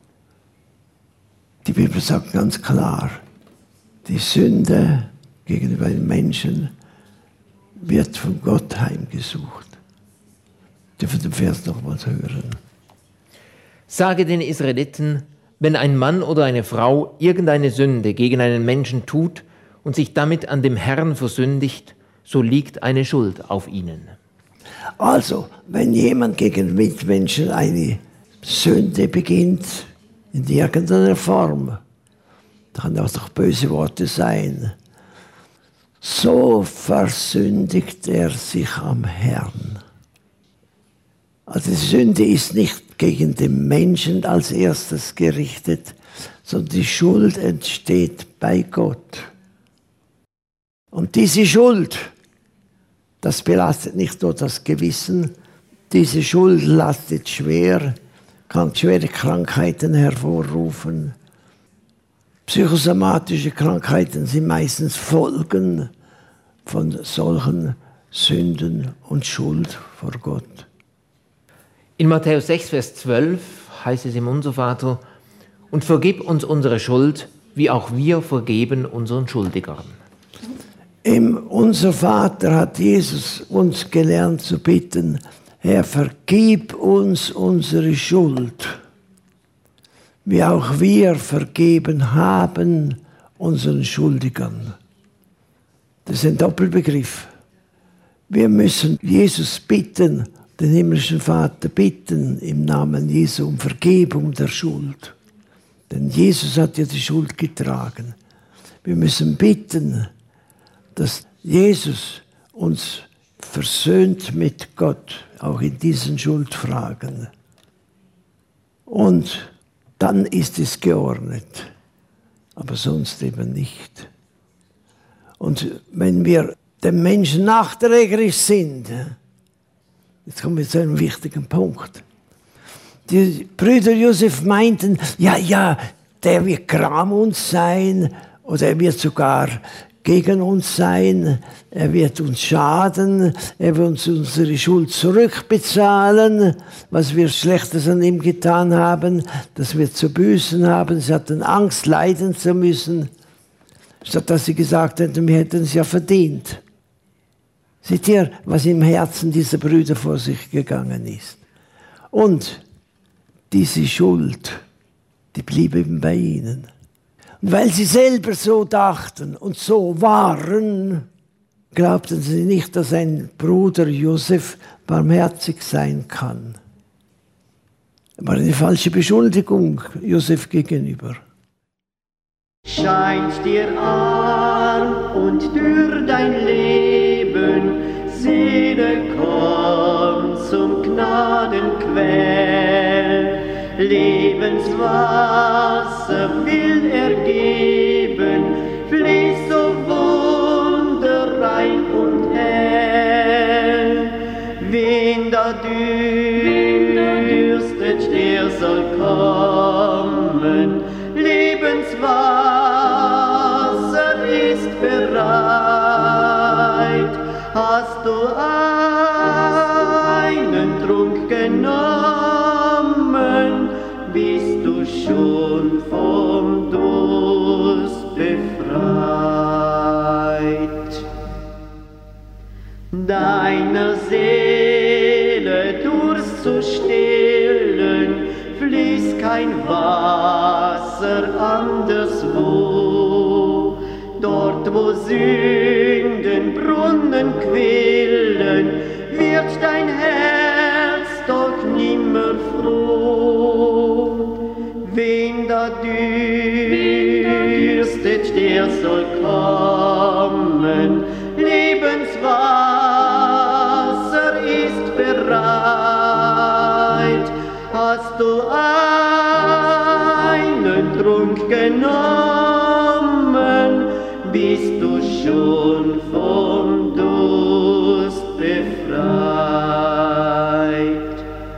Die Bibel sagt ganz klar, die Sünde gegenüber einem Menschen wird von Gott heimgesucht. Wir dürfen den Vers nochmals hören. Sage den Israeliten, wenn ein Mann oder eine Frau irgendeine Sünde gegen einen Menschen tut und sich damit an dem Herrn versündigt, so liegt eine Schuld auf ihnen. Also, wenn jemand gegen Mitmenschen eine Sünde beginnt, in irgendeiner Form, da kann auch doch böse Worte sein, so versündigt er sich am Herrn. Also die Sünde ist nicht gegen den Menschen als erstes gerichtet, sondern die Schuld entsteht bei Gott. Und diese Schuld, das belastet nicht nur das Gewissen, diese Schuld lastet schwer, kann schwere Krankheiten hervorrufen. Psychosomatische Krankheiten sind meistens Folgen von solchen Sünden und Schuld vor Gott. In Matthäus sechs, Vers zwölf heißt es im Unservater, und vergib uns unsere Schuld, wie auch wir vergeben unseren Schuldigern. Im Unservater hat Jesus uns gelernt zu bitten, Herr, vergib uns unsere Schuld, wie auch wir vergeben haben unseren Schuldigern. Das ist ein Doppelbegriff. Wir müssen Jesus bitten, den himmlischen Vater bitten im Namen Jesu um Vergebung der Schuld. Denn Jesus hat ja die Schuld getragen. Wir müssen bitten, dass Jesus uns versöhnt mit Gott, auch in diesen Schuldfragen. Und dann ist es geordnet, aber sonst eben nicht. Und wenn wir dem Menschen nachträglich sind, jetzt kommen wir zu einem wichtigen Punkt. Die Brüder Josef meinten, ja, ja, der wird gram uns sein oder er wird sogar gegen uns sein, er wird uns schaden, er wird uns unsere Schuld zurückbezahlen, was wir Schlechtes an ihm getan haben, dass wir zu büßen haben. Sie hatten Angst, leiden zu müssen, statt dass sie gesagt hätten, wir hätten es ja verdient. Seht ihr, was im Herzen dieser Brüder vor sich gegangen ist? Und diese Schuld, die blieb eben bei ihnen. Und weil sie selber so dachten und so waren, glaubten sie nicht, dass ein Bruder Josef barmherzig sein kann. Das war eine falsche Beschuldigung Josef gegenüber. Scheint dir an und durch dein Leben, Seele, komm zum Gnadenquell. Lebenswasser will er geben, fließt so wunderrein und hell. Wen da dürstet, der soll kommen, Lebenswasser ist bereit. Hast du einen Trunk genommen, bist du schon vom Durst befreit. Deiner Seele Durst zu stillen, fließt kein Wasser anderswo. Dort, wo Sündenbrunnen quillen, wird dein Herz doch nimmer froh. Wen da dürstet, der soll kommen, Lebenswasser ist bereit. Hast du einen Trunk genommen, bist du schon vom Durst befreit.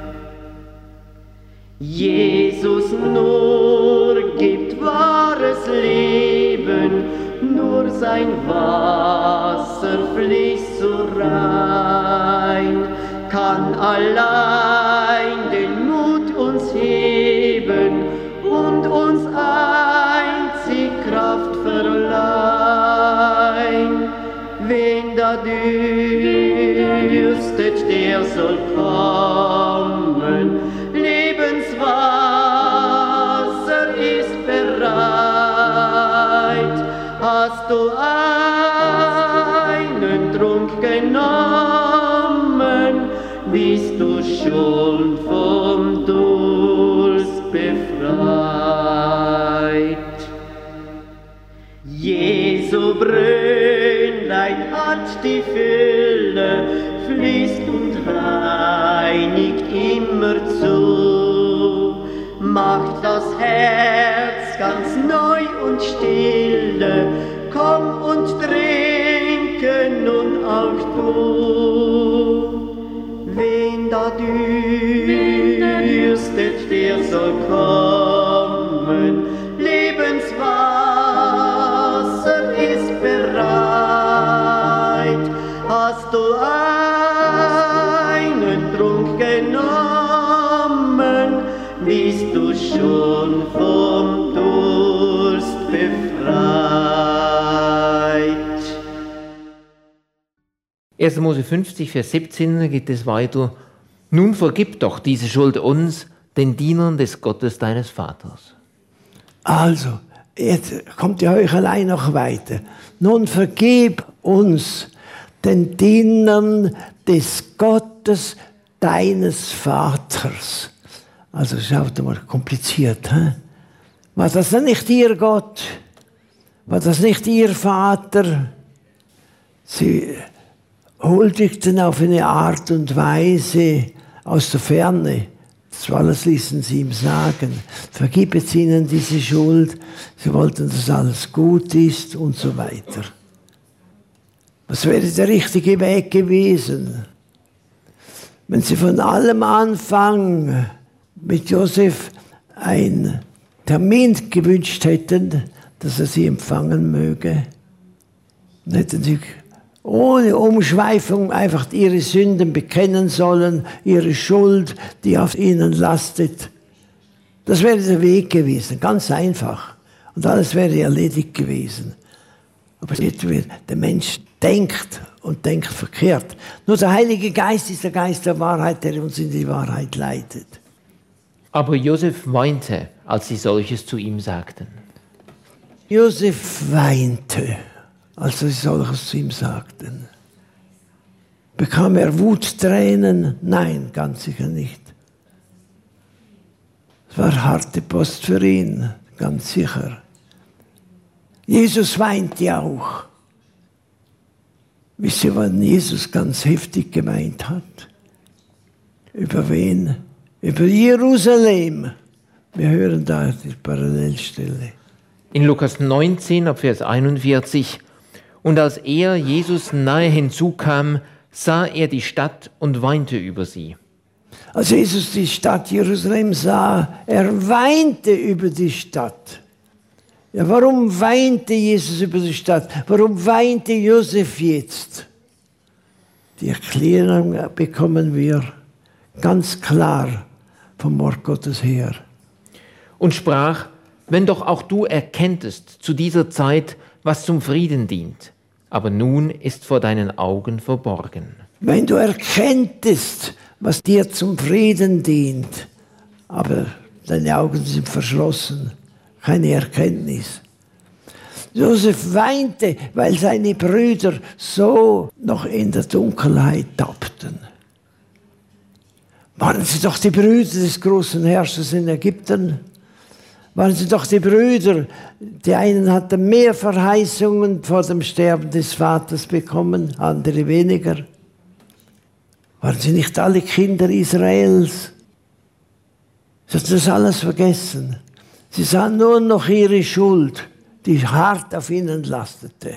Jesus nur gibt wahres Leben, nur sein Wasser fließt so rein, kann allein den Mut uns heben und uns einzig Kraft verleihen. Wen da dürstet, der soll kommen, Lebenswasser ist bereit. Hast du einen Trunk genommen, bist du schon vom Durst befreit. Jesu Brünnlein hat die Fülle, fließt und reinigt immer zu, macht das Herz ganz neu und stille. Komm und trinke nun auch du. Wen da dürstet, der soll kommen, Lebenswasser ist bereit. Hast du einen Trunk genommen, bist du schon vom Durst befreit. erster Mose fünfzig, Vers siebzehn geht es weiter. Nun vergib doch diese Schuld uns, den Dienern des Gottes deines Vaters. Also, jetzt kommt die Heuchelei noch weiter. Nun vergib uns, den Dienern des Gottes deines Vaters. Also schaut mal, kompliziert. He? War das nicht ihr Gott? War das nicht ihr Vater? Sie huldigten auf eine Art und Weise aus der Ferne. Das alles ließen sie ihm sagen. Vergib jetzt ihnen diese Schuld. Sie wollten, dass alles gut ist und so weiter. Was wäre der richtige Weg gewesen? Wenn sie von allem Anfang mit Josef einen Termin gewünscht hätten, dass er sie empfangen möge, dann hätten sie ohne Umschweifung einfach ihre Sünden bekennen sollen, ihre Schuld, die auf ihnen lastet. Das wäre der Weg gewesen, ganz einfach. Und alles wäre erledigt gewesen. Aber der Mensch denkt und denkt verkehrt. Nur der Heilige Geist ist der Geist der Wahrheit, der uns in die Wahrheit leitet. Aber Josef weinte, als sie solches zu ihm sagten. Josef weinte, als sie solches zu ihm sagten. Bekam er Wuttränen? Nein, ganz sicher nicht. Es war harte Post für ihn, ganz sicher. Jesus weinte auch. Wisst ihr, was Jesus ganz heftig gemeint hat? Über wen? Über Jerusalem. Wir hören da die Parallelstelle. In Lukas neunzehn, ab Vers einundvierzig. Und als er, Jesus, nahe hinzukam, sah er die Stadt und weinte über sie. Als Jesus die Stadt Jerusalem sah, er weinte über die Stadt. Ja, warum weinte Jesus über die Stadt? Warum weinte Josef jetzt? Die Erklärung bekommen wir ganz klar vom Wort Gottes her. Und sprach, wenn doch auch du erkenntest zu dieser Zeit, was zum Frieden dient, aber nun ist vor deinen Augen verborgen. Wenn du erkenntest, was dir zum Frieden dient, aber deine Augen sind verschlossen, keine Erkenntnis. Josef weinte, weil seine Brüder so noch in der Dunkelheit tappten. Waren sie doch die Brüder des großen Herrschers in Ägypten? Waren sie doch die Brüder? Die einen hatten mehr Verheißungen vor dem Sterben des Vaters bekommen, andere weniger. Waren sie nicht alle Kinder Israels? Sie hatten das alles vergessen. Sie sahen nur noch ihre Schuld, die hart auf ihnen lastete.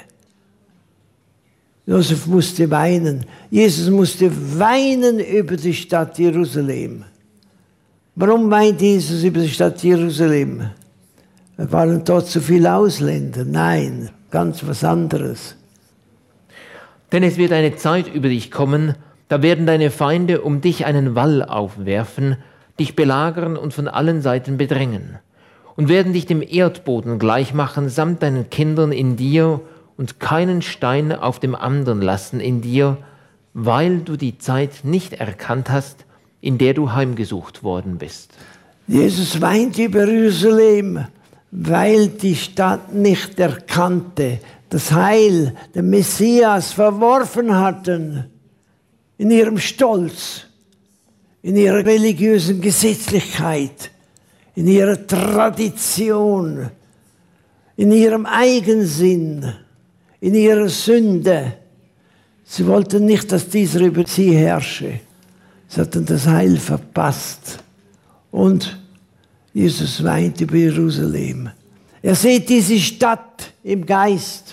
Josef musste weinen. Jesus musste weinen über die Stadt Jerusalem. Warum weint Jesus über die Stadt Jerusalem? Waren dort so viele Ausländer? Nein, ganz was anderes. Denn es wird eine Zeit über dich kommen, da werden deine Feinde um dich einen Wall aufwerfen, dich belagern und von allen Seiten bedrängen und werden dich dem Erdboden gleichmachen samt deinen Kindern in dir und keinen Stein auf dem anderen lassen in dir, weil du die Zeit nicht erkannt hast, in der du heimgesucht worden bist. Jesus weint über Jerusalem, weil die Stadt nicht erkannte, das Heil, den Messias verworfen hatten, in ihrem Stolz, in ihrer religiösen Gesetzlichkeit, in ihrer Tradition, in ihrem Eigensinn, in ihrer Sünde. Sie wollten nicht, dass dieser über sie herrsche. Sie hatten das Heil verpasst. Und Jesus weint über Jerusalem. Er sieht diese Stadt im Geist.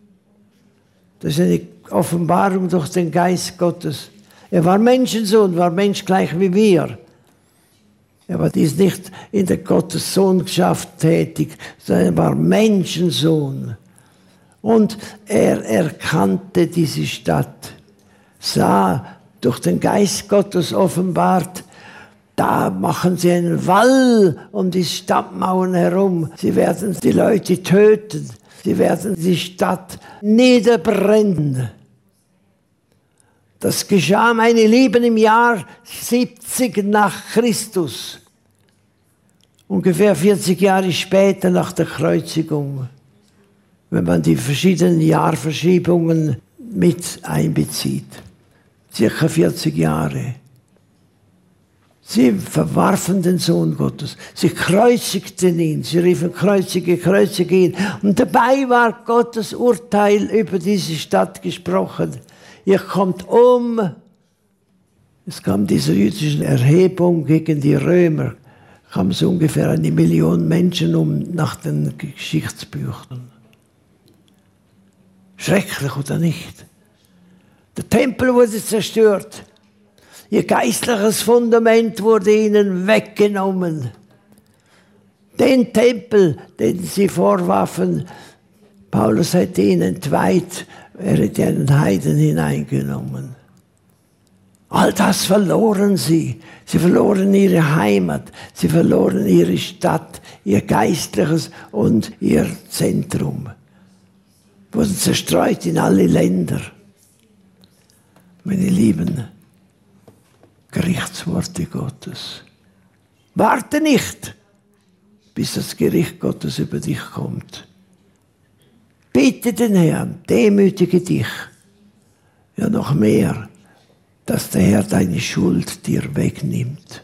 Das ist eine Offenbarung durch den Geist Gottes. Er war Menschensohn, war menschgleich wie wir. Aber er ist nicht in der Gottessohnschaft tätig, sondern er war Menschensohn. Und er erkannte diese Stadt, sah durch den Geist Gottes offenbart, da machen sie einen Wall um die Stadtmauern herum. Sie werden die Leute töten, sie werden die Stadt niederbrennen. Das geschah, meine Lieben, im Jahr siebzig nach Christus. Ungefähr vierzig Jahre später nach der Kreuzigung. Wenn man die verschiedenen Jahrverschiebungen mit einbezieht. Circa vierzig Jahre. Sie verwarfen den Sohn Gottes. Sie kreuzigten ihn. Sie riefen, kreuzige, kreuzige ihn. Und dabei war Gottes Urteil über diese Stadt gesprochen. Ihr kommt um. Es kam diese jüdische Erhebung gegen die Römer. Kam so ungefähr eine Million Menschen um nach den Geschichtsbüchern. Schrecklich, oder nicht? Der Tempel wurde zerstört. Ihr geistliches Fundament wurde ihnen weggenommen. Den Tempel, den sie vorwarfen, Paulus hätte ihn entweiht, er hätte einen Heiden hineingenommen. All das verloren sie. Sie verloren ihre Heimat, sie verloren ihre Stadt, ihr geistliches und ihr Zentrum. Wurden zerstreut in alle Länder. Meine Lieben, Gerichtsworte Gottes. Warte nicht, bis das Gericht Gottes über dich kommt. Bitte den Herrn, demütige dich. Ja, noch mehr, dass der Herr deine Schuld dir wegnimmt.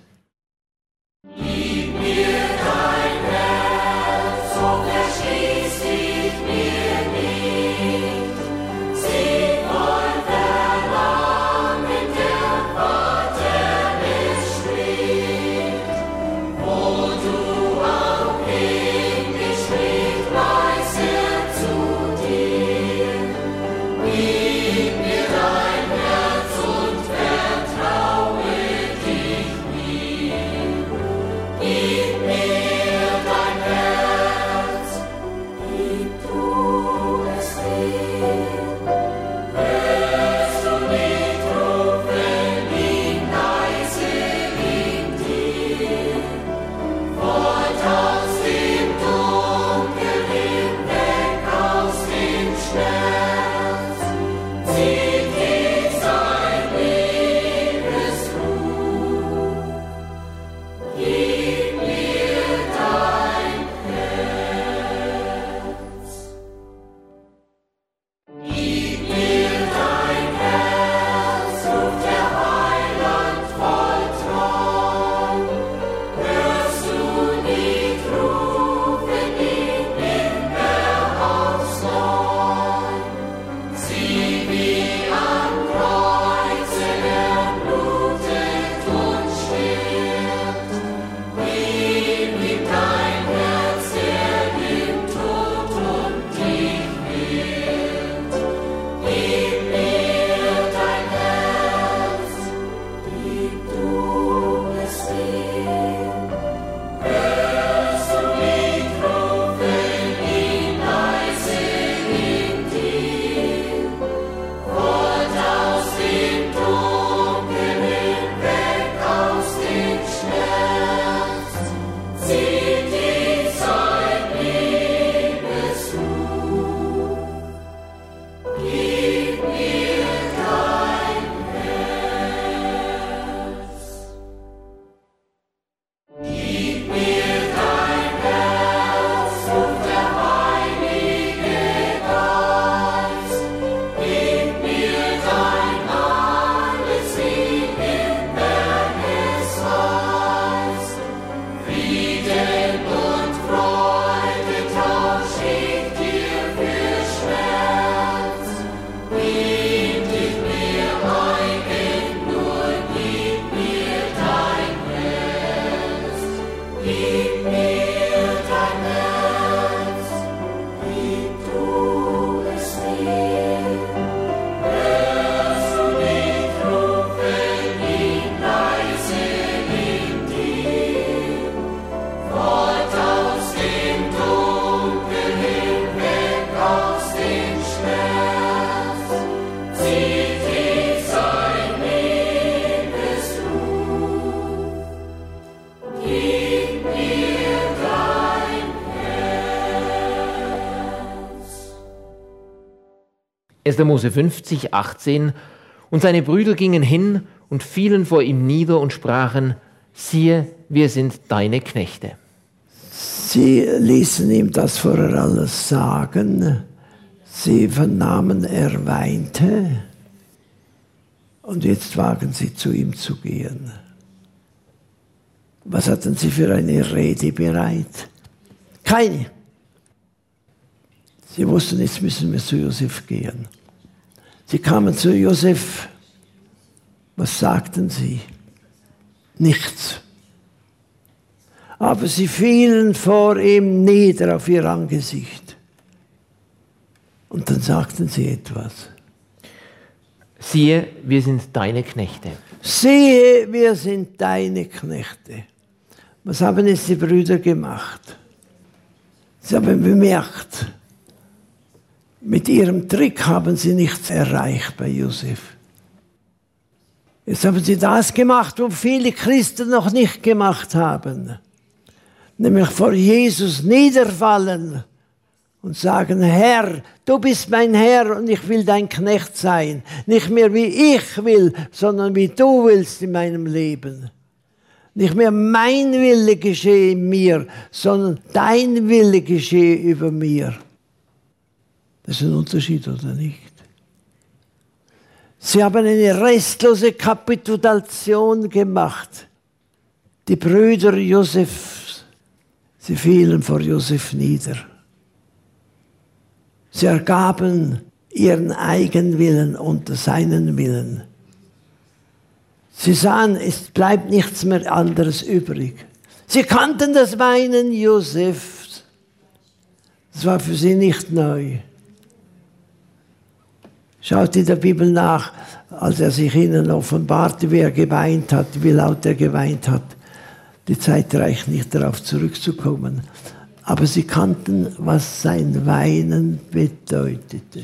Gib mir dein Herz und vertraue dich mir. erster Mose fünfzig, achtzehn. Und seine Brüder gingen hin und fielen vor ihm nieder und sprachen, siehe, wir sind deine Knechte. Sie ließen ihm das vorher alles sagen. Sie vernahmen, er weinte. Und jetzt wagen sie, zu ihm zu gehen. Was hatten sie für eine Rede bereit? Keine. Sie wussten, jetzt müssen wir zu Josef gehen. Sie kamen zu Josef. Was sagten sie? Nichts. Aber sie fielen vor ihm nieder auf ihr Angesicht. Und dann sagten sie etwas. Siehe, wir sind deine Knechte. Siehe, wir sind deine Knechte. Was haben jetzt die Brüder gemacht? Sie haben bemerkt, mit ihrem Trick haben sie nichts erreicht bei Josef. Jetzt haben sie das gemacht, was viele Christen noch nicht gemacht haben. Nämlich vor Jesus niederfallen und sagen, Herr, du bist mein Herr und ich will dein Knecht sein. Nicht mehr wie ich will, sondern wie du willst in meinem Leben. Nicht mehr mein Wille geschehe in mir, sondern dein Wille geschehe über mir. Das ist ein Unterschied, oder nicht? Sie haben eine restlose Kapitulation gemacht. Die Brüder Josefs, sie fielen vor Josef nieder. Sie ergaben ihren Eigenwillen unter seinen Willen. Sie sahen, es bleibt nichts mehr anderes übrig. Sie kannten das Weinen Josefs. Das war für sie nicht neu. Schaut in der Bibel nach, als er sich ihnen offenbarte, wie er geweint hat, wie laut er geweint hat. Die Zeit reicht nicht, darauf zurückzukommen. Aber sie kannten, was sein Weinen bedeutete.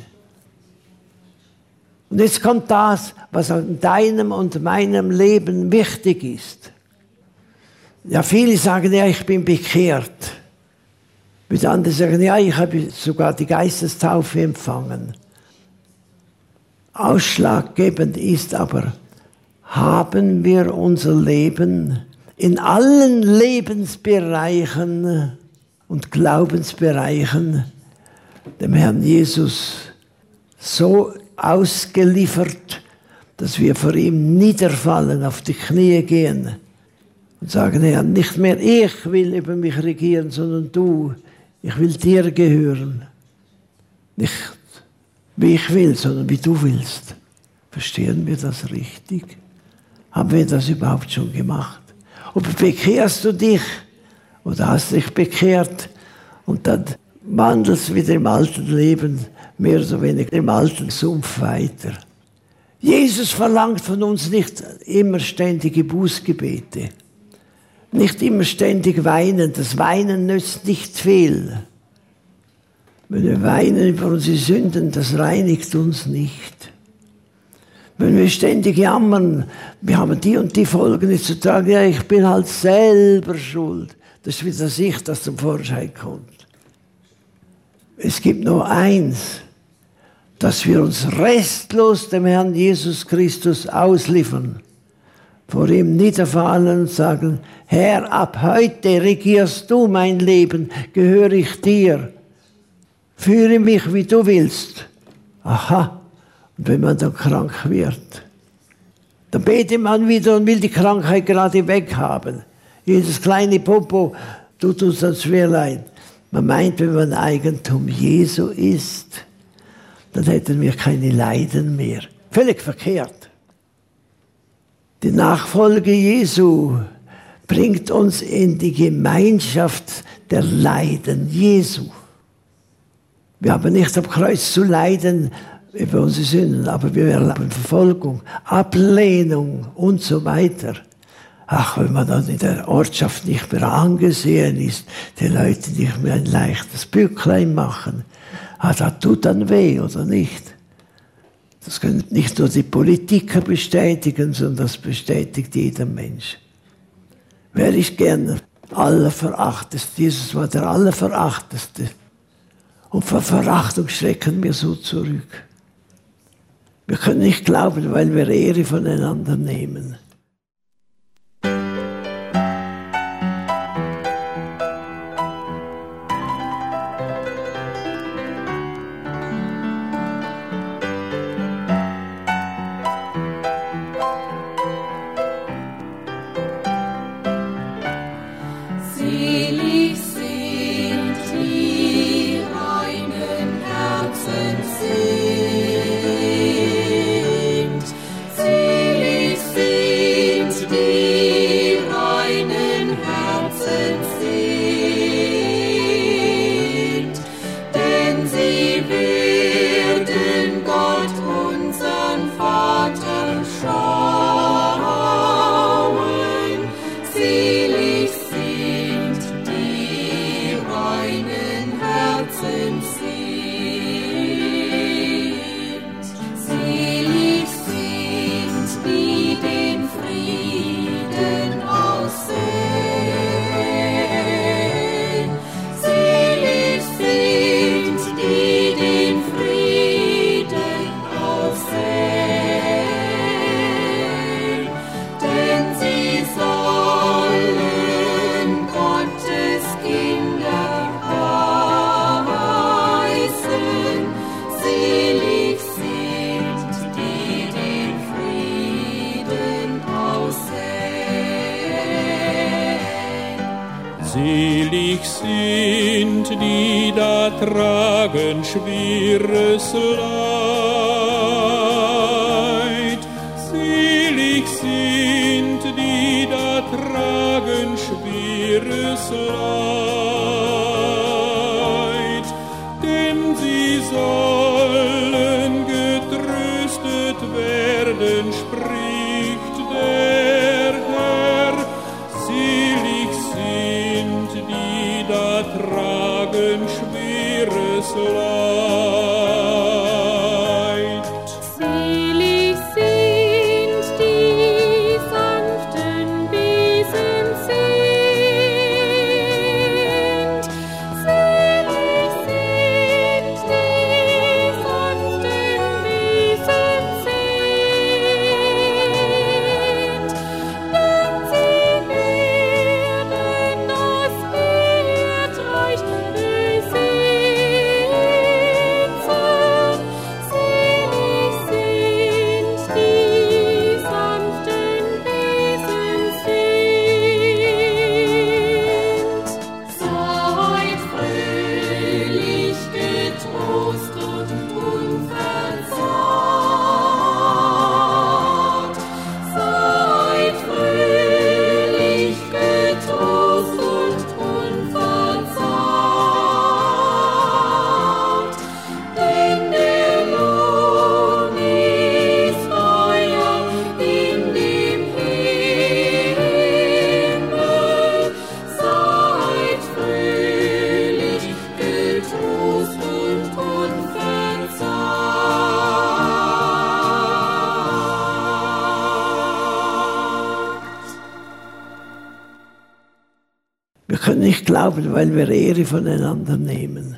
Und jetzt kommt das, was in deinem und meinem Leben wichtig ist. Ja, viele sagen, ja, ich bin bekehrt. Mit anderen sagen, ja, ich habe sogar die Geistestaufe empfangen. Ausschlaggebend ist aber, haben wir unser Leben in allen Lebensbereichen und Glaubensbereichen dem Herrn Jesus so ausgeliefert, dass wir vor ihm niederfallen, auf die Knie gehen und sagen, Herr, nicht mehr ich will über mich regieren, sondern du, ich will dir gehören. Nicht wie ich will, sondern wie du willst. Verstehen wir das richtig? Haben wir das überhaupt schon gemacht? Oder bekehrst du dich oder hast dich bekehrt und dann wandelst wieder im alten Leben mehr oder weniger im alten Sumpf weiter? Jesus verlangt von uns nicht immer ständige Bußgebete, nicht immer ständig weinen. Das Weinen nützt nicht viel. Wenn wir weinen über unsere Sünden, das reinigt uns nicht. Wenn wir ständig jammern, wir haben die und die Folgen nicht zu tragen, ja, ich bin halt selber schuld. Das ist wieder das Ich, das zum Vorschein kommt. Es gibt nur eins, dass wir uns restlos dem Herrn Jesus Christus ausliefern, vor ihm niederfallen und sagen, Herr, ab heute regierst du mein Leben, gehöre ich dir. Führe mich, wie du willst. Aha. Und wenn man dann krank wird, dann betet man wieder und will die Krankheit gerade weghaben. Jedes kleine Popo tut uns das schwer leid. Man meint, wenn man Eigentum Jesu ist, dann hätten wir keine Leiden mehr. Völlig verkehrt. Die Nachfolge Jesu bringt uns in die Gemeinschaft der Leiden Jesu. Wir haben nicht am Kreuz zu leiden über unsere Sünden, aber wir erleben Verfolgung, Ablehnung und so weiter. Ach, wenn man dann in der Ortschaft nicht mehr angesehen ist, die Leute nicht mehr ein leichtes Bücklein machen, ah, das tut dann weh, oder nicht? Das können nicht nur die Politiker bestätigen, sondern das bestätigt jeder Mensch. Wer ist gerne allerverachtest? Jesus war der allerverachteste. Und vor Verachtung schrecken wir so zurück. Wir können nicht glauben, weil wir Ehre voneinander nehmen. Selig sind, die da tragen schweres Leid. Selig sind, die da tragen schweres Leid. Denn sie sollen getröstet werden, spricht der Herr. Selig sind, die da tragen schweres Leid. Selig sind, die sanften Wesen sind. Selig sind, die sanften Wesen sind. Denn sie werden das Erdreich besitzen. Selig sind, die sanften Wesen sind. Seid fröhlich, getrost und unverzagt. Seid fröhlich, getrost und unverzagt. Denn der Lohn ist euer in dem Himmel. Seid fröhlich, getrost und unverzagt. Wir können nicht glauben, weil wir Ehre voneinander nehmen.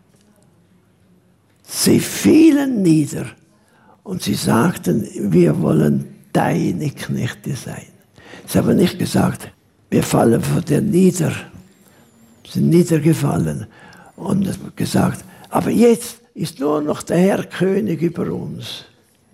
Sie fielen nieder und sie sagten, wir wollen deine Knechte sein. Sie haben nicht gesagt, wir fallen vor dir nieder. Sie sind niedergefallen und gesagt, aber jetzt ist nur noch der Herr König über uns.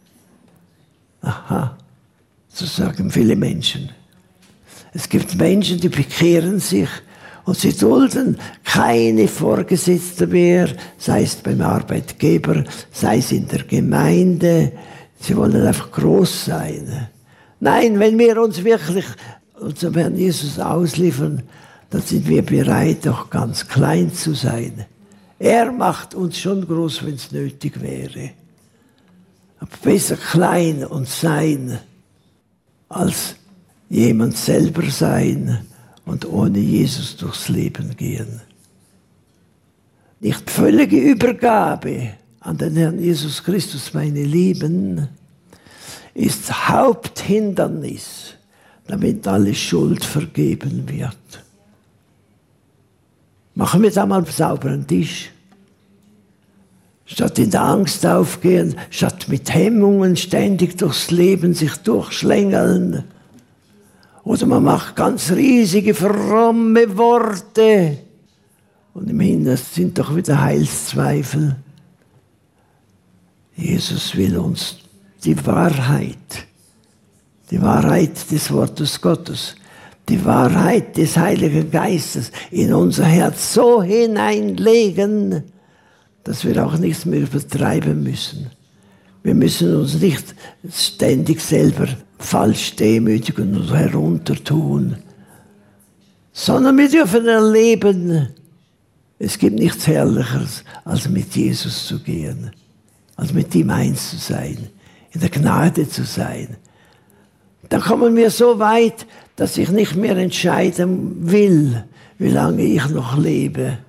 Aha, so sagen viele Menschen. Es gibt Menschen, die bekehren sich und sie dulden keine Vorgesetzte mehr, sei es beim Arbeitgeber, sei es in der Gemeinde. Sie wollen einfach groß sein. Nein, wenn wir uns wirklich unserem Herrn Jesus ausliefern, dann sind wir bereit, auch ganz klein zu sein. Er macht uns schon groß, wenn es nötig wäre. Aber besser klein und sein, als jemand selber sein und ohne Jesus durchs Leben gehen. Nicht völlige Übergabe an den Herrn Jesus Christus, meine Lieben, ist Haupthindernis, damit alle Schuld vergeben wird. Machen wir da mal einen sauberen Tisch. Statt in der Angst aufgehen, statt mit Hemmungen ständig durchs Leben sich durchschlängeln. Oder man macht ganz riesige, fromme Worte. Und im Hintergrund sind doch wieder Heilszweifel. Jesus will uns die Wahrheit, die Wahrheit des Wortes Gottes, die Wahrheit des Heiligen Geistes in unser Herz so hineinlegen, dass wir auch nichts mehr übertreiben müssen. Wir müssen uns nicht ständig selber falsch demütigen und heruntertun, sondern wir dürfen erleben, es gibt nichts Herrlicheres, als mit Jesus zu gehen, als mit ihm eins zu sein, in der Gnade zu sein. Dann kommen wir so weit, dass ich nicht mehr entscheiden will, wie lange ich noch lebe.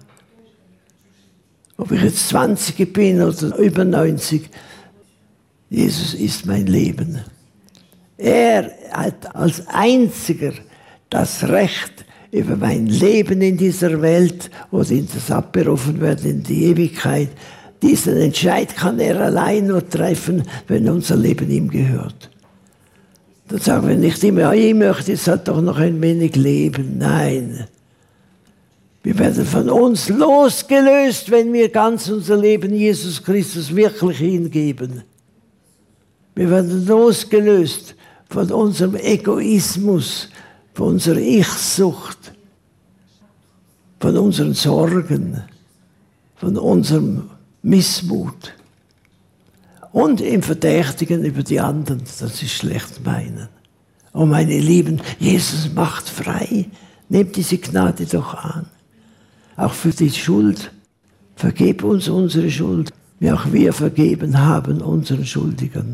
Ob ich jetzt zwanzig bin oder über neunzig, Jesus ist mein Leben. Er hat als Einziger das Recht über mein Leben in dieser Welt oder in das abberufen werden in die Ewigkeit. Diesen Entscheid kann er allein nur treffen, wenn unser Leben ihm gehört. Dann sagen wir nicht immer, ich möchte jetzt halt doch noch ein wenig leben. Nein. Wir werden von uns losgelöst, wenn wir ganz unser Leben Jesus Christus wirklich hingeben. Wir werden losgelöst von unserem Egoismus, von unserer Ich-Sucht, von unseren Sorgen, von unserem Missmut und im Verdächtigen über die anderen, dass sie schlecht meinen. Oh meine Lieben, Jesus macht frei. Nehmt diese Gnade doch an. Auch für die Schuld. Vergib uns unsere Schuld, wie auch wir vergeben haben unseren Schuldigern.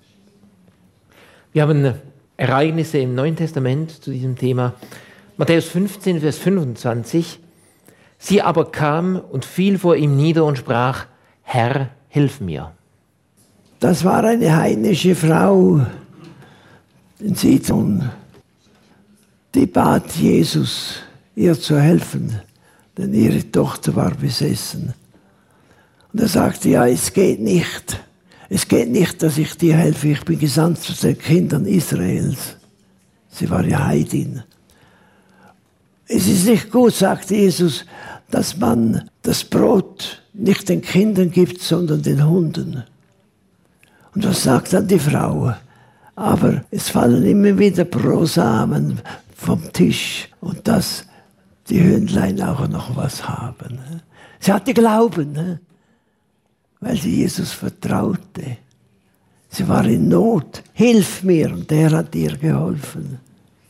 Wir haben Ereignisse im Neuen Testament zu diesem Thema. Matthäus fünfzehn, Vers fünfundzwanzig. Sie aber kam und fiel vor ihm nieder und sprach, Herr, hilf mir. Das war eine heidnische Frau in Sidon. Die bat Jesus, ihr zu helfen, denn ihre Tochter war besessen. Und er sagte, ja, es geht nicht. Es geht nicht, dass ich dir helfe. Ich bin gesandt zu den Kindern Israels. Sie war ja Heidin. Es ist nicht gut, sagte Jesus, dass man das Brot nicht den Kindern gibt, sondern den Hunden. Und was sagt dann die Frau? Aber es fallen immer wieder Brosamen vom Tisch und dass die Hündlein auch noch was haben. Sie hatte Glauben, weil sie Jesus vertraute. Sie war in Not. Hilf mir, und der hat ihr geholfen.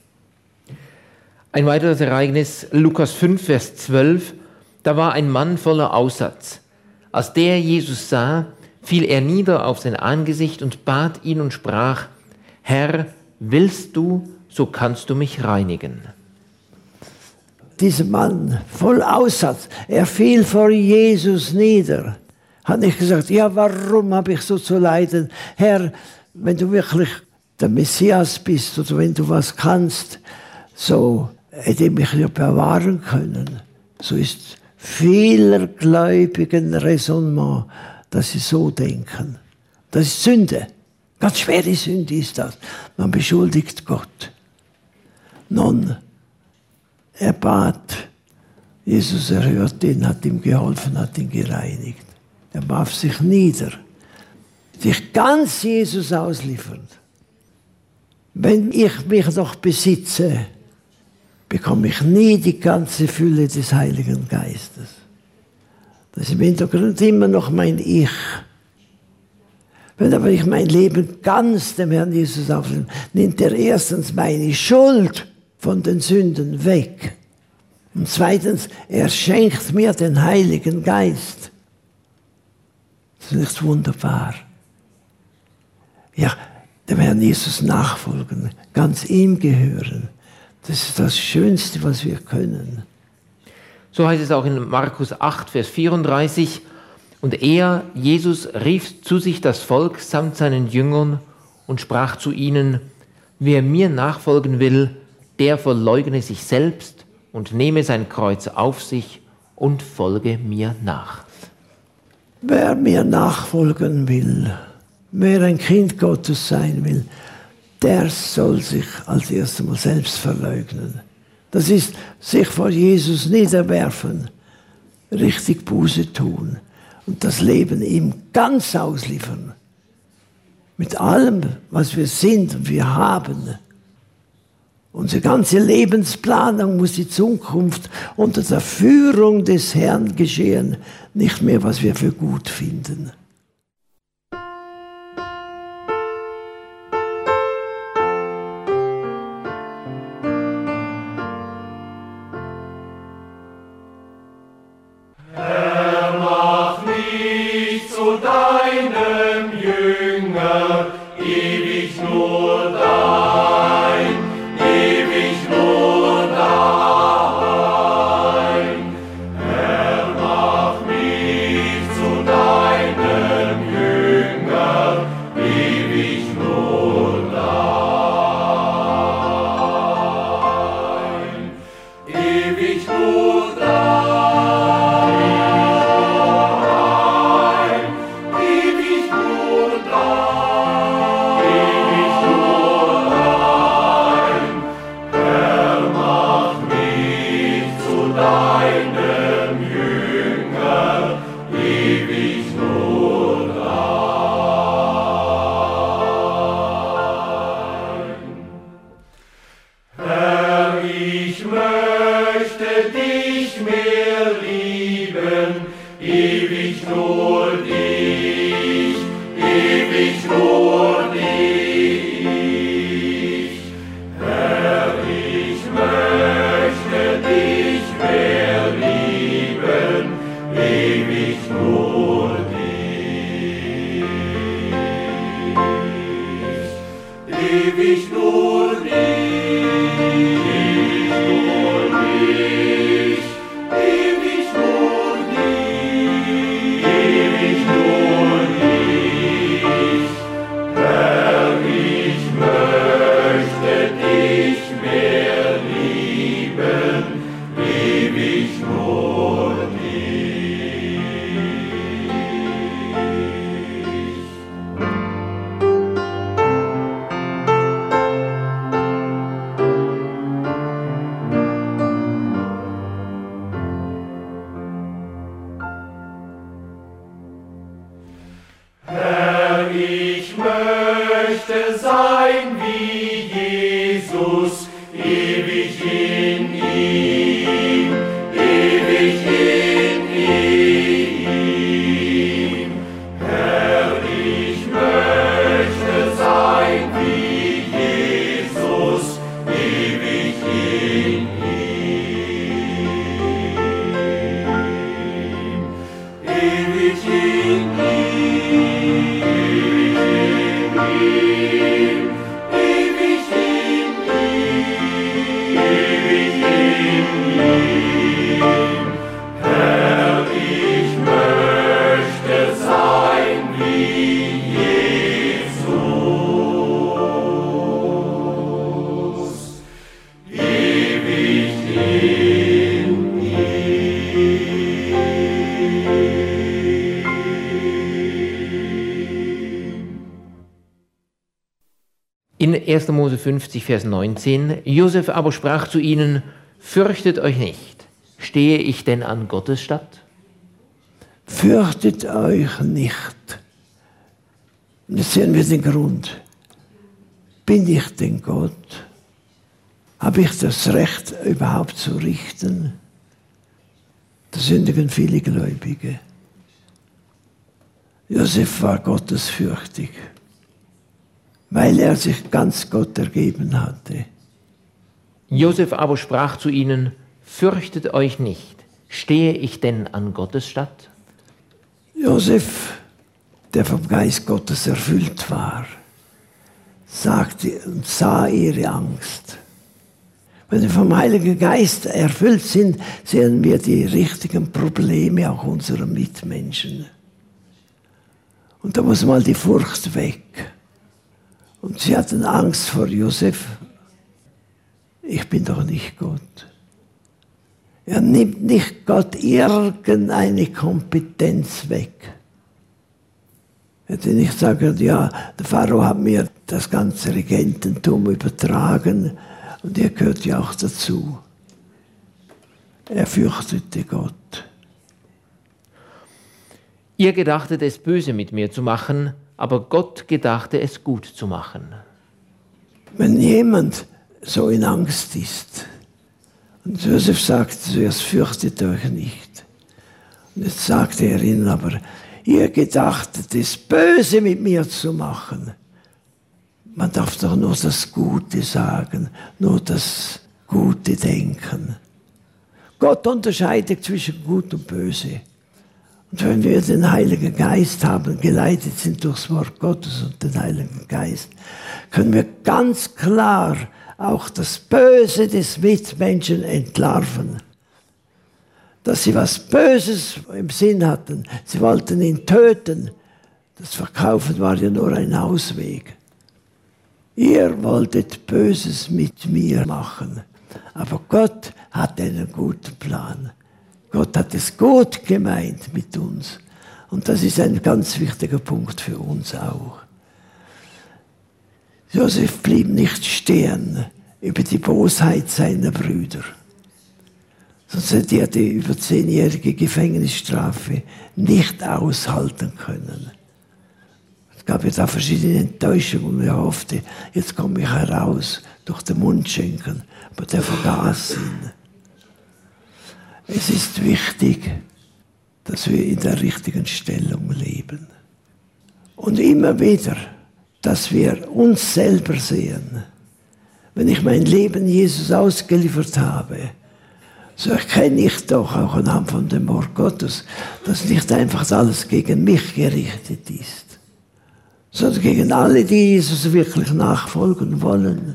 Ein weiteres Ereignis, Lukas fünf, Vers zwölf. Da war ein Mann voller Aussatz. Als der Jesus sah, fiel er nieder auf sein Angesicht und bat ihn und sprach, Herr, willst du, so kannst du mich reinigen. Dieser Mann, voll Aussatz, er fiel vor Jesus nieder. Hat nicht gesagt, ja, warum habe ich so zu leiden? Herr, wenn du wirklich der Messias bist oder wenn du was kannst, so hätte ich mich ja bewahren können. So ist vieler Gläubigen Raisonnement, dass sie so denken. Das ist Sünde. Ganz schwere Sünde ist das. Man beschuldigt Gott. Nun, er bat, Jesus erhört ihn, hat ihm geholfen, hat ihn gereinigt. Er warf sich nieder, sich ganz Jesus ausliefern. Wenn ich mich noch besitze, bekomme ich nie die ganze Fülle des Heiligen Geistes. Das ist im Hintergrund immer noch mein Ich. Wenn aber ich mein Leben ganz dem Herrn Jesus aufnehme, nimmt er erstens meine Schuld von den Sünden weg. Und zweitens, er schenkt mir den Heiligen Geist. Das ist nicht wunderbar. Ja, dem Herrn Jesus nachfolgen, ganz ihm gehören. Das ist das Schönste, was wir können. So heißt es auch in Markus acht, Vers vierunddreißig. Und er, Jesus, rief zu sich das Volk samt seinen Jüngern und sprach zu ihnen, wer mir nachfolgen will, der verleugne sich selbst und nehme sein Kreuz auf sich und folge mir nach. Wer mir nachfolgen will, wer ein Kind Gottes sein will, der soll sich als erstes Mal selbst verleugnen. Das ist sich vor Jesus niederwerfen, richtig Buße tun und das Leben ihm ganz ausliefern. Mit allem, was wir sind und wir haben. Unsere ganze Lebensplanung muss die Zukunft unter der Führung des Herrn geschehen, nicht mehr, was wir für gut finden. Herr, mach mich zu deinem Jünger, ewig nur dein, ewig nur dein. Herr, mach mich zu deinem Jünger, ewig nur dein, ewig nur dein. Ewig nur dein, ewig nur dein, Herr, mach mich zu deinem Jünger, ewig nur dein. Herr, ich möchte dich mehr lieben, ewig nur dich, ewig nur dich. Herr, ich möchte dich mehr lieben, ewig nur dich, ewig nur dich, nur dich, ewig nur dich, ewig nur dich. Herr, ich möchte dich mehr lieben, ewig nur dich. Herr, ich möchte sein wie Jesus, ewig in ihm, ewig in ihm. Herr, ich möchte sein wie Jesus, ewig in ihm, ewig in ihm. In erster Mose fünfzig, Vers neunzehn, Josef aber sprach zu ihnen, fürchtet euch nicht, stehe ich denn an Gottes Statt? Fürchtet euch nicht. Und jetzt sehen wir den Grund. Bin ich denn Gott? Habe ich das Recht, überhaupt zu richten? Da sündigen viele Gläubige. Josef war gottesfürchtig, weil er sich ganz Gott ergeben hatte. Josef aber sprach zu ihnen, fürchtet euch nicht, stehe ich denn an Gottes Statt? Josef, der vom Geist Gottes erfüllt war, sagte und sah ihre Angst. Wenn wir vom Heiligen Geist erfüllt sind, sehen wir die richtigen Probleme auch unserer Mitmenschen. Und da muss mal die Furcht weg. Und sie hatten Angst vor Josef. Ich bin doch nicht Gott. Er nimmt nicht Gott irgendeine Kompetenz weg. Hätte nicht sagen, ja, der Pharao hat mir das ganze Regententum übertragen und er gehört ja auch dazu. Er fürchtete Gott. Ihr gedachtet es böse mit mir zu machen, aber Gott gedachte es gut zu machen. Wenn jemand so in Angst ist, und Josef sagte zuerst, fürchtet euch nicht. Und jetzt sagte er ihnen aber, ihr gedachtet es böse mit mir zu machen. Man darf doch nur das Gute sagen, nur das Gute denken. Gott unterscheidet zwischen Gut und Böse. Und wenn wir den Heiligen Geist haben, geleitet sind durchs Wort Gottes und den Heiligen Geist, können wir ganz klar auch das Böse des Mitmenschen entlarven. Dass sie was Böses im Sinn hatten, sie wollten ihn töten, das Verkaufen war ja nur ein Ausweg. Ihr wolltet Böses mit mir machen, aber Gott hat einen guten Plan. Gott hat es gut gemeint mit uns. Und das ist ein ganz wichtiger Punkt für uns auch. Josef blieb nicht stehen über die Bosheit seiner Brüder. Sonst hätte er die über zehnjährige Gefängnisstrafe nicht aushalten können. Es gab ja da verschiedene Enttäuschungen. Er hoffte, jetzt komme ich heraus durch den Mundschenken. Aber der vergaß ihn. Es ist wichtig, dass wir in der richtigen Stellung leben. Und immer wieder, dass wir uns selber sehen. Wenn ich mein Leben Jesus ausgeliefert habe, so erkenne ich doch auch anhand von dem Wort Gottes, dass nicht einfach alles gegen mich gerichtet ist, sondern gegen alle, die Jesus wirklich nachfolgen wollen.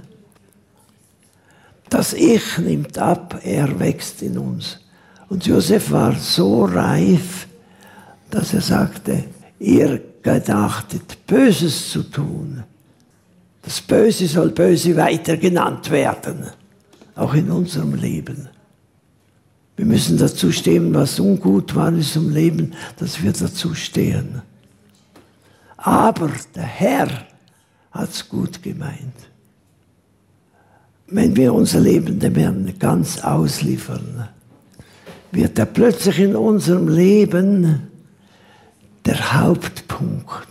Das Ich nimmt ab, er wächst in uns. Und Josef war so reif, dass er sagte, ihr gedachtet, Böses zu tun. Das Böse soll böse weiter genannt werden, auch in unserem Leben. Wir müssen dazu stehen, was ungut war in unserem Leben, dass wir dazu stehen. Aber der Herr hat es gut gemeint. Wenn wir unser Leben dem Herrn ganz ausliefern, wird er plötzlich in unserem Leben der Hauptpunkt.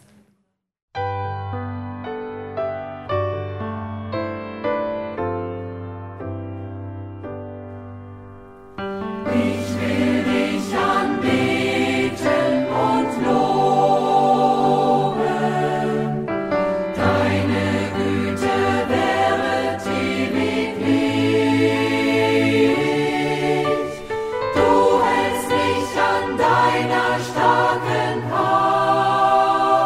Ich will dich anbeten und loben. Deine Güte währet ewiglich. Du hältst mich an deiner starken Hand.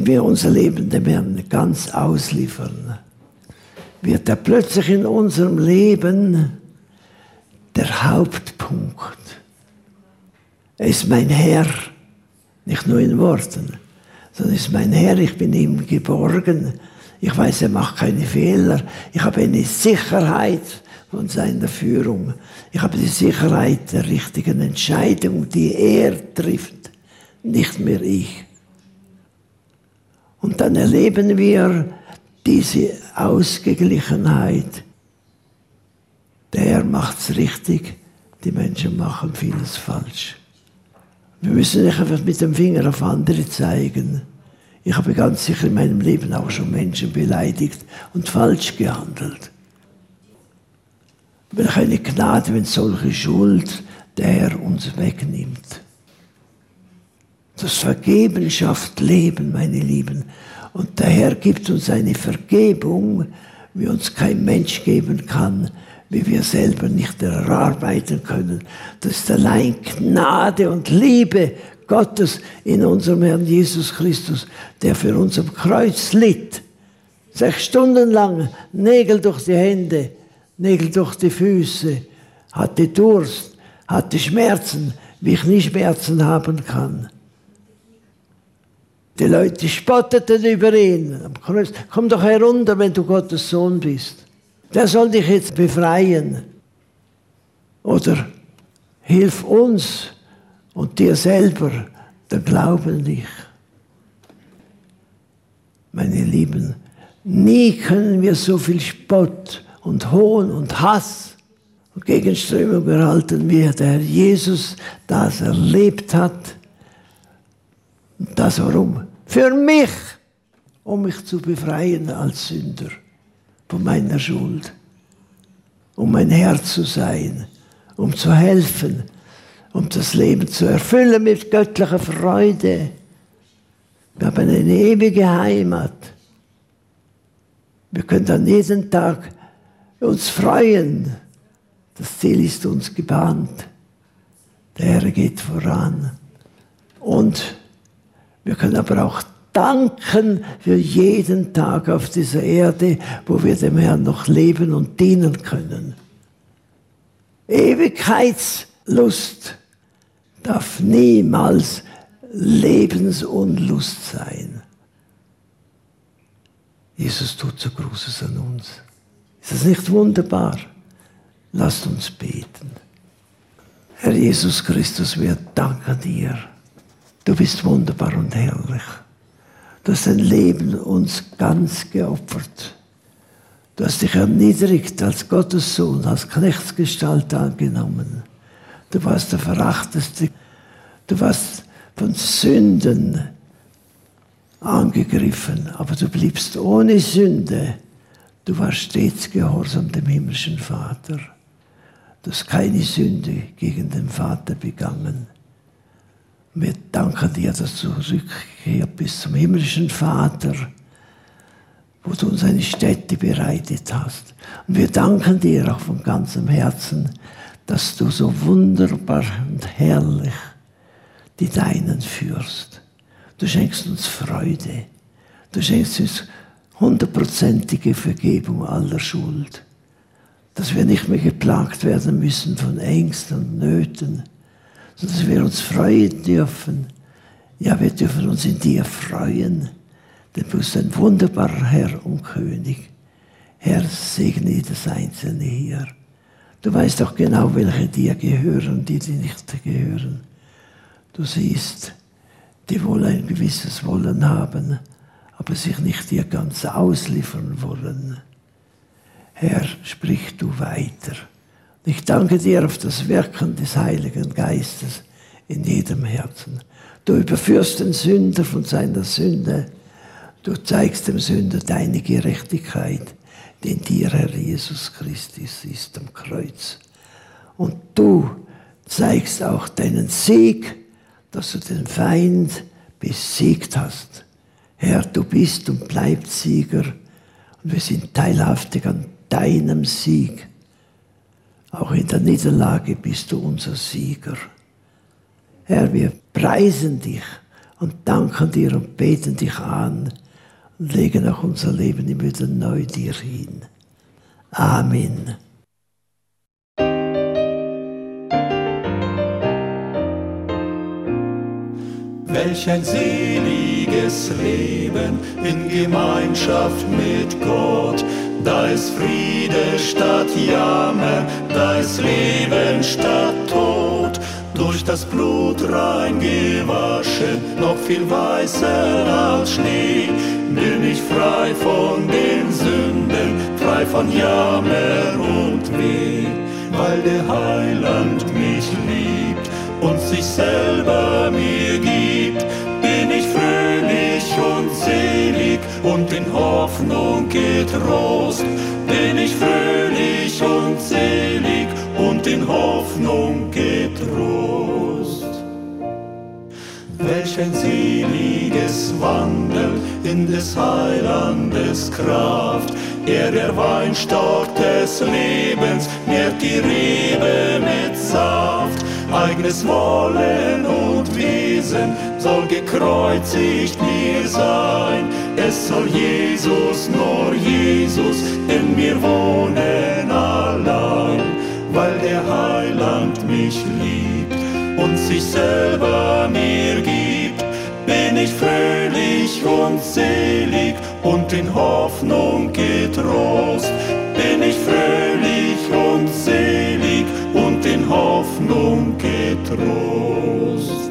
wenn wir unser Leben dem Herrn ganz ausliefern, wird er plötzlich in unserem Leben der Hauptpunkt. Er ist mein Herr, nicht nur in Worten, sondern er ist mein Herr, ich bin ihm geborgen. Ich weiß, er macht keine Fehler. Ich habe eine Sicherheit von seiner Führung. Ich habe die Sicherheit der richtigen Entscheidung, die er trifft, nicht mehr ich. Und dann erleben wir diese Ausgeglichenheit. Der Herr macht's richtig, die Menschen machen vieles falsch. Wir müssen nicht einfach mit dem Finger auf andere zeigen. Ich habe ganz sicher in meinem Leben auch schon Menschen beleidigt und falsch gehandelt. Welch eine Gnade, wenn solche Schuld der Herr uns wegnimmt. Das Vergeben schafft Leben, meine Lieben. Und der Herr gibt uns eine Vergebung, wie uns kein Mensch geben kann, wie wir selber nicht erarbeiten können. Das ist allein Gnade und Liebe Gottes in unserem Herrn Jesus Christus, der für uns am Kreuz litt. Sechs Stunden lang, Nägel durch die Hände, Nägel durch die Füße, hatte Durst, hatte Schmerzen, wie ich nie Schmerzen haben kann. Die Leute spotteten über ihn am Kreuz. Komm doch herunter, wenn du Gottes Sohn bist. Der soll dich jetzt befreien. Oder hilf uns und dir selber, der Glauben nicht. Meine Lieben, nie können wir so viel Spott und Hohn und Hass und Gegenströmung erhalten, wie der Herr Jesus das erlebt hat. Und das warum? Für mich, um mich zu befreien als Sünder von meiner Schuld, um mein Herr zu sein, um zu helfen, um das Leben zu erfüllen mit göttlicher Freude. Wir haben eine ewige Heimat. Wir können dann jeden Tag uns freuen. Das Ziel ist uns gebahnt. Der Herr geht voran. Und wir können aber auch danken für jeden Tag auf dieser Erde, wo wir dem Herrn noch leben und dienen können. Ewigkeitslust darf niemals Lebensunlust sein. Jesus tut so Großes an uns. Ist das nicht wunderbar? Lasst uns beten. Herr Jesus Christus, wir danken dir. Du bist wunderbar und herrlich. Du hast dein Leben uns ganz geopfert. Du hast dich erniedrigt als Gottes Sohn, als Knechtsgestalt angenommen. Du warst der Verachteste. Du warst von Sünden angegriffen, aber du bliebst ohne Sünde. Du warst stets gehorsam dem himmlischen Vater. Du hast keine Sünde gegen den Vater begangen. Wir danken dir, dass du zurückgekehrt bist zum himmlischen Vater, wo du uns eine Stätte bereitet hast. Und wir danken dir auch von ganzem Herzen, dass du so wunderbar und herrlich die Deinen führst. Du schenkst uns Freude. Du schenkst uns hundertprozentige Vergebung aller Schuld. Dass wir nicht mehr geplagt werden müssen von Ängsten und Nöten, sondern dass wir uns freuen dürfen. Ja, wir dürfen uns in dir freuen, denn du bist ein wunderbarer Herr und König. Herr, segne jedes Einzelne hier. Du weißt auch genau, welche dir gehören und die, die nicht gehören. Du siehst, die wohl ein gewisses Wollen haben, aber sich nicht dir ganz ausliefern wollen. Herr, sprich du weiter. Ich danke dir auf das Wirken des Heiligen Geistes in jedem Herzen. Du überführst den Sünder von seiner Sünde. Du zeigst dem Sünder deine Gerechtigkeit, die in dir, Herr Jesus Christus, ist am Kreuz. Und du zeigst auch deinen Sieg, dass du den Feind besiegt hast. Herr, du bist und bleibst Sieger und wir sind teilhaftig an deinem Sieg. Auch in der Niederlage bist du unser Sieger. Herr, wir preisen dich und danken dir und beten dich an und legen auch unser Leben immer wieder neu dir hin. Amen. Welch ein seliges Leben in Gemeinschaft mit Gott. Da ist Friede statt Jammer, da ist Leben statt Tod. Durch das Blut rein gewaschen, noch viel weißer als Schnee. Bin ich frei von den Sünden, frei von Jammer und Weh. Weil der Heiland mich liebt und sich selber mir gibt, bin ich fröhlich und selig und in Hoffnung getrost. Bin ich fröhlich und selig und in Hoffnung getrost. Welch ein seliges Wandeln in des Heilandes Kraft. Er, der Weinstock des Lebens, nährt die Rebe mit Saft. Eigenes Wollen und Wesen soll gekreuzigt mir sein. Es soll Jesus, nur Jesus, in mir wohnen allein. Weil der Heiland mich liebt und sich selber mir gibt, bin ich fröhlich und selig und in Hoffnung getrost. Bin ich fröhlich und selig und in Hoffnung getrost.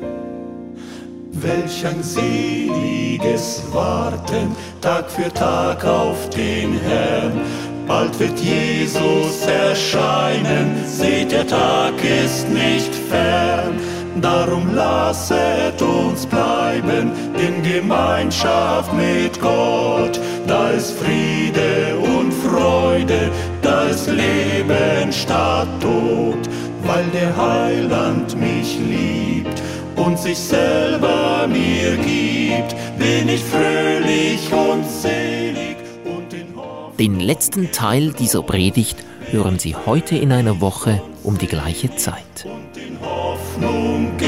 Welch ein seliges Warten, Tag für Tag auf den Herrn. Bald wird Jesus erscheinen, seht, der Tag ist nicht fern. Darum lasset uns bleiben in Gemeinschaft mit Gott. Da ist Friede und Freude, da ist Leben statt Tod. Weil der Heiland mich liebt und sich selber mir gibt, bin ich fröhlich und selig und in Hoffnung. Den letzten Teil dieser Predigt hören Sie heute in einer Woche um die gleiche Zeit. Und in Hoffnung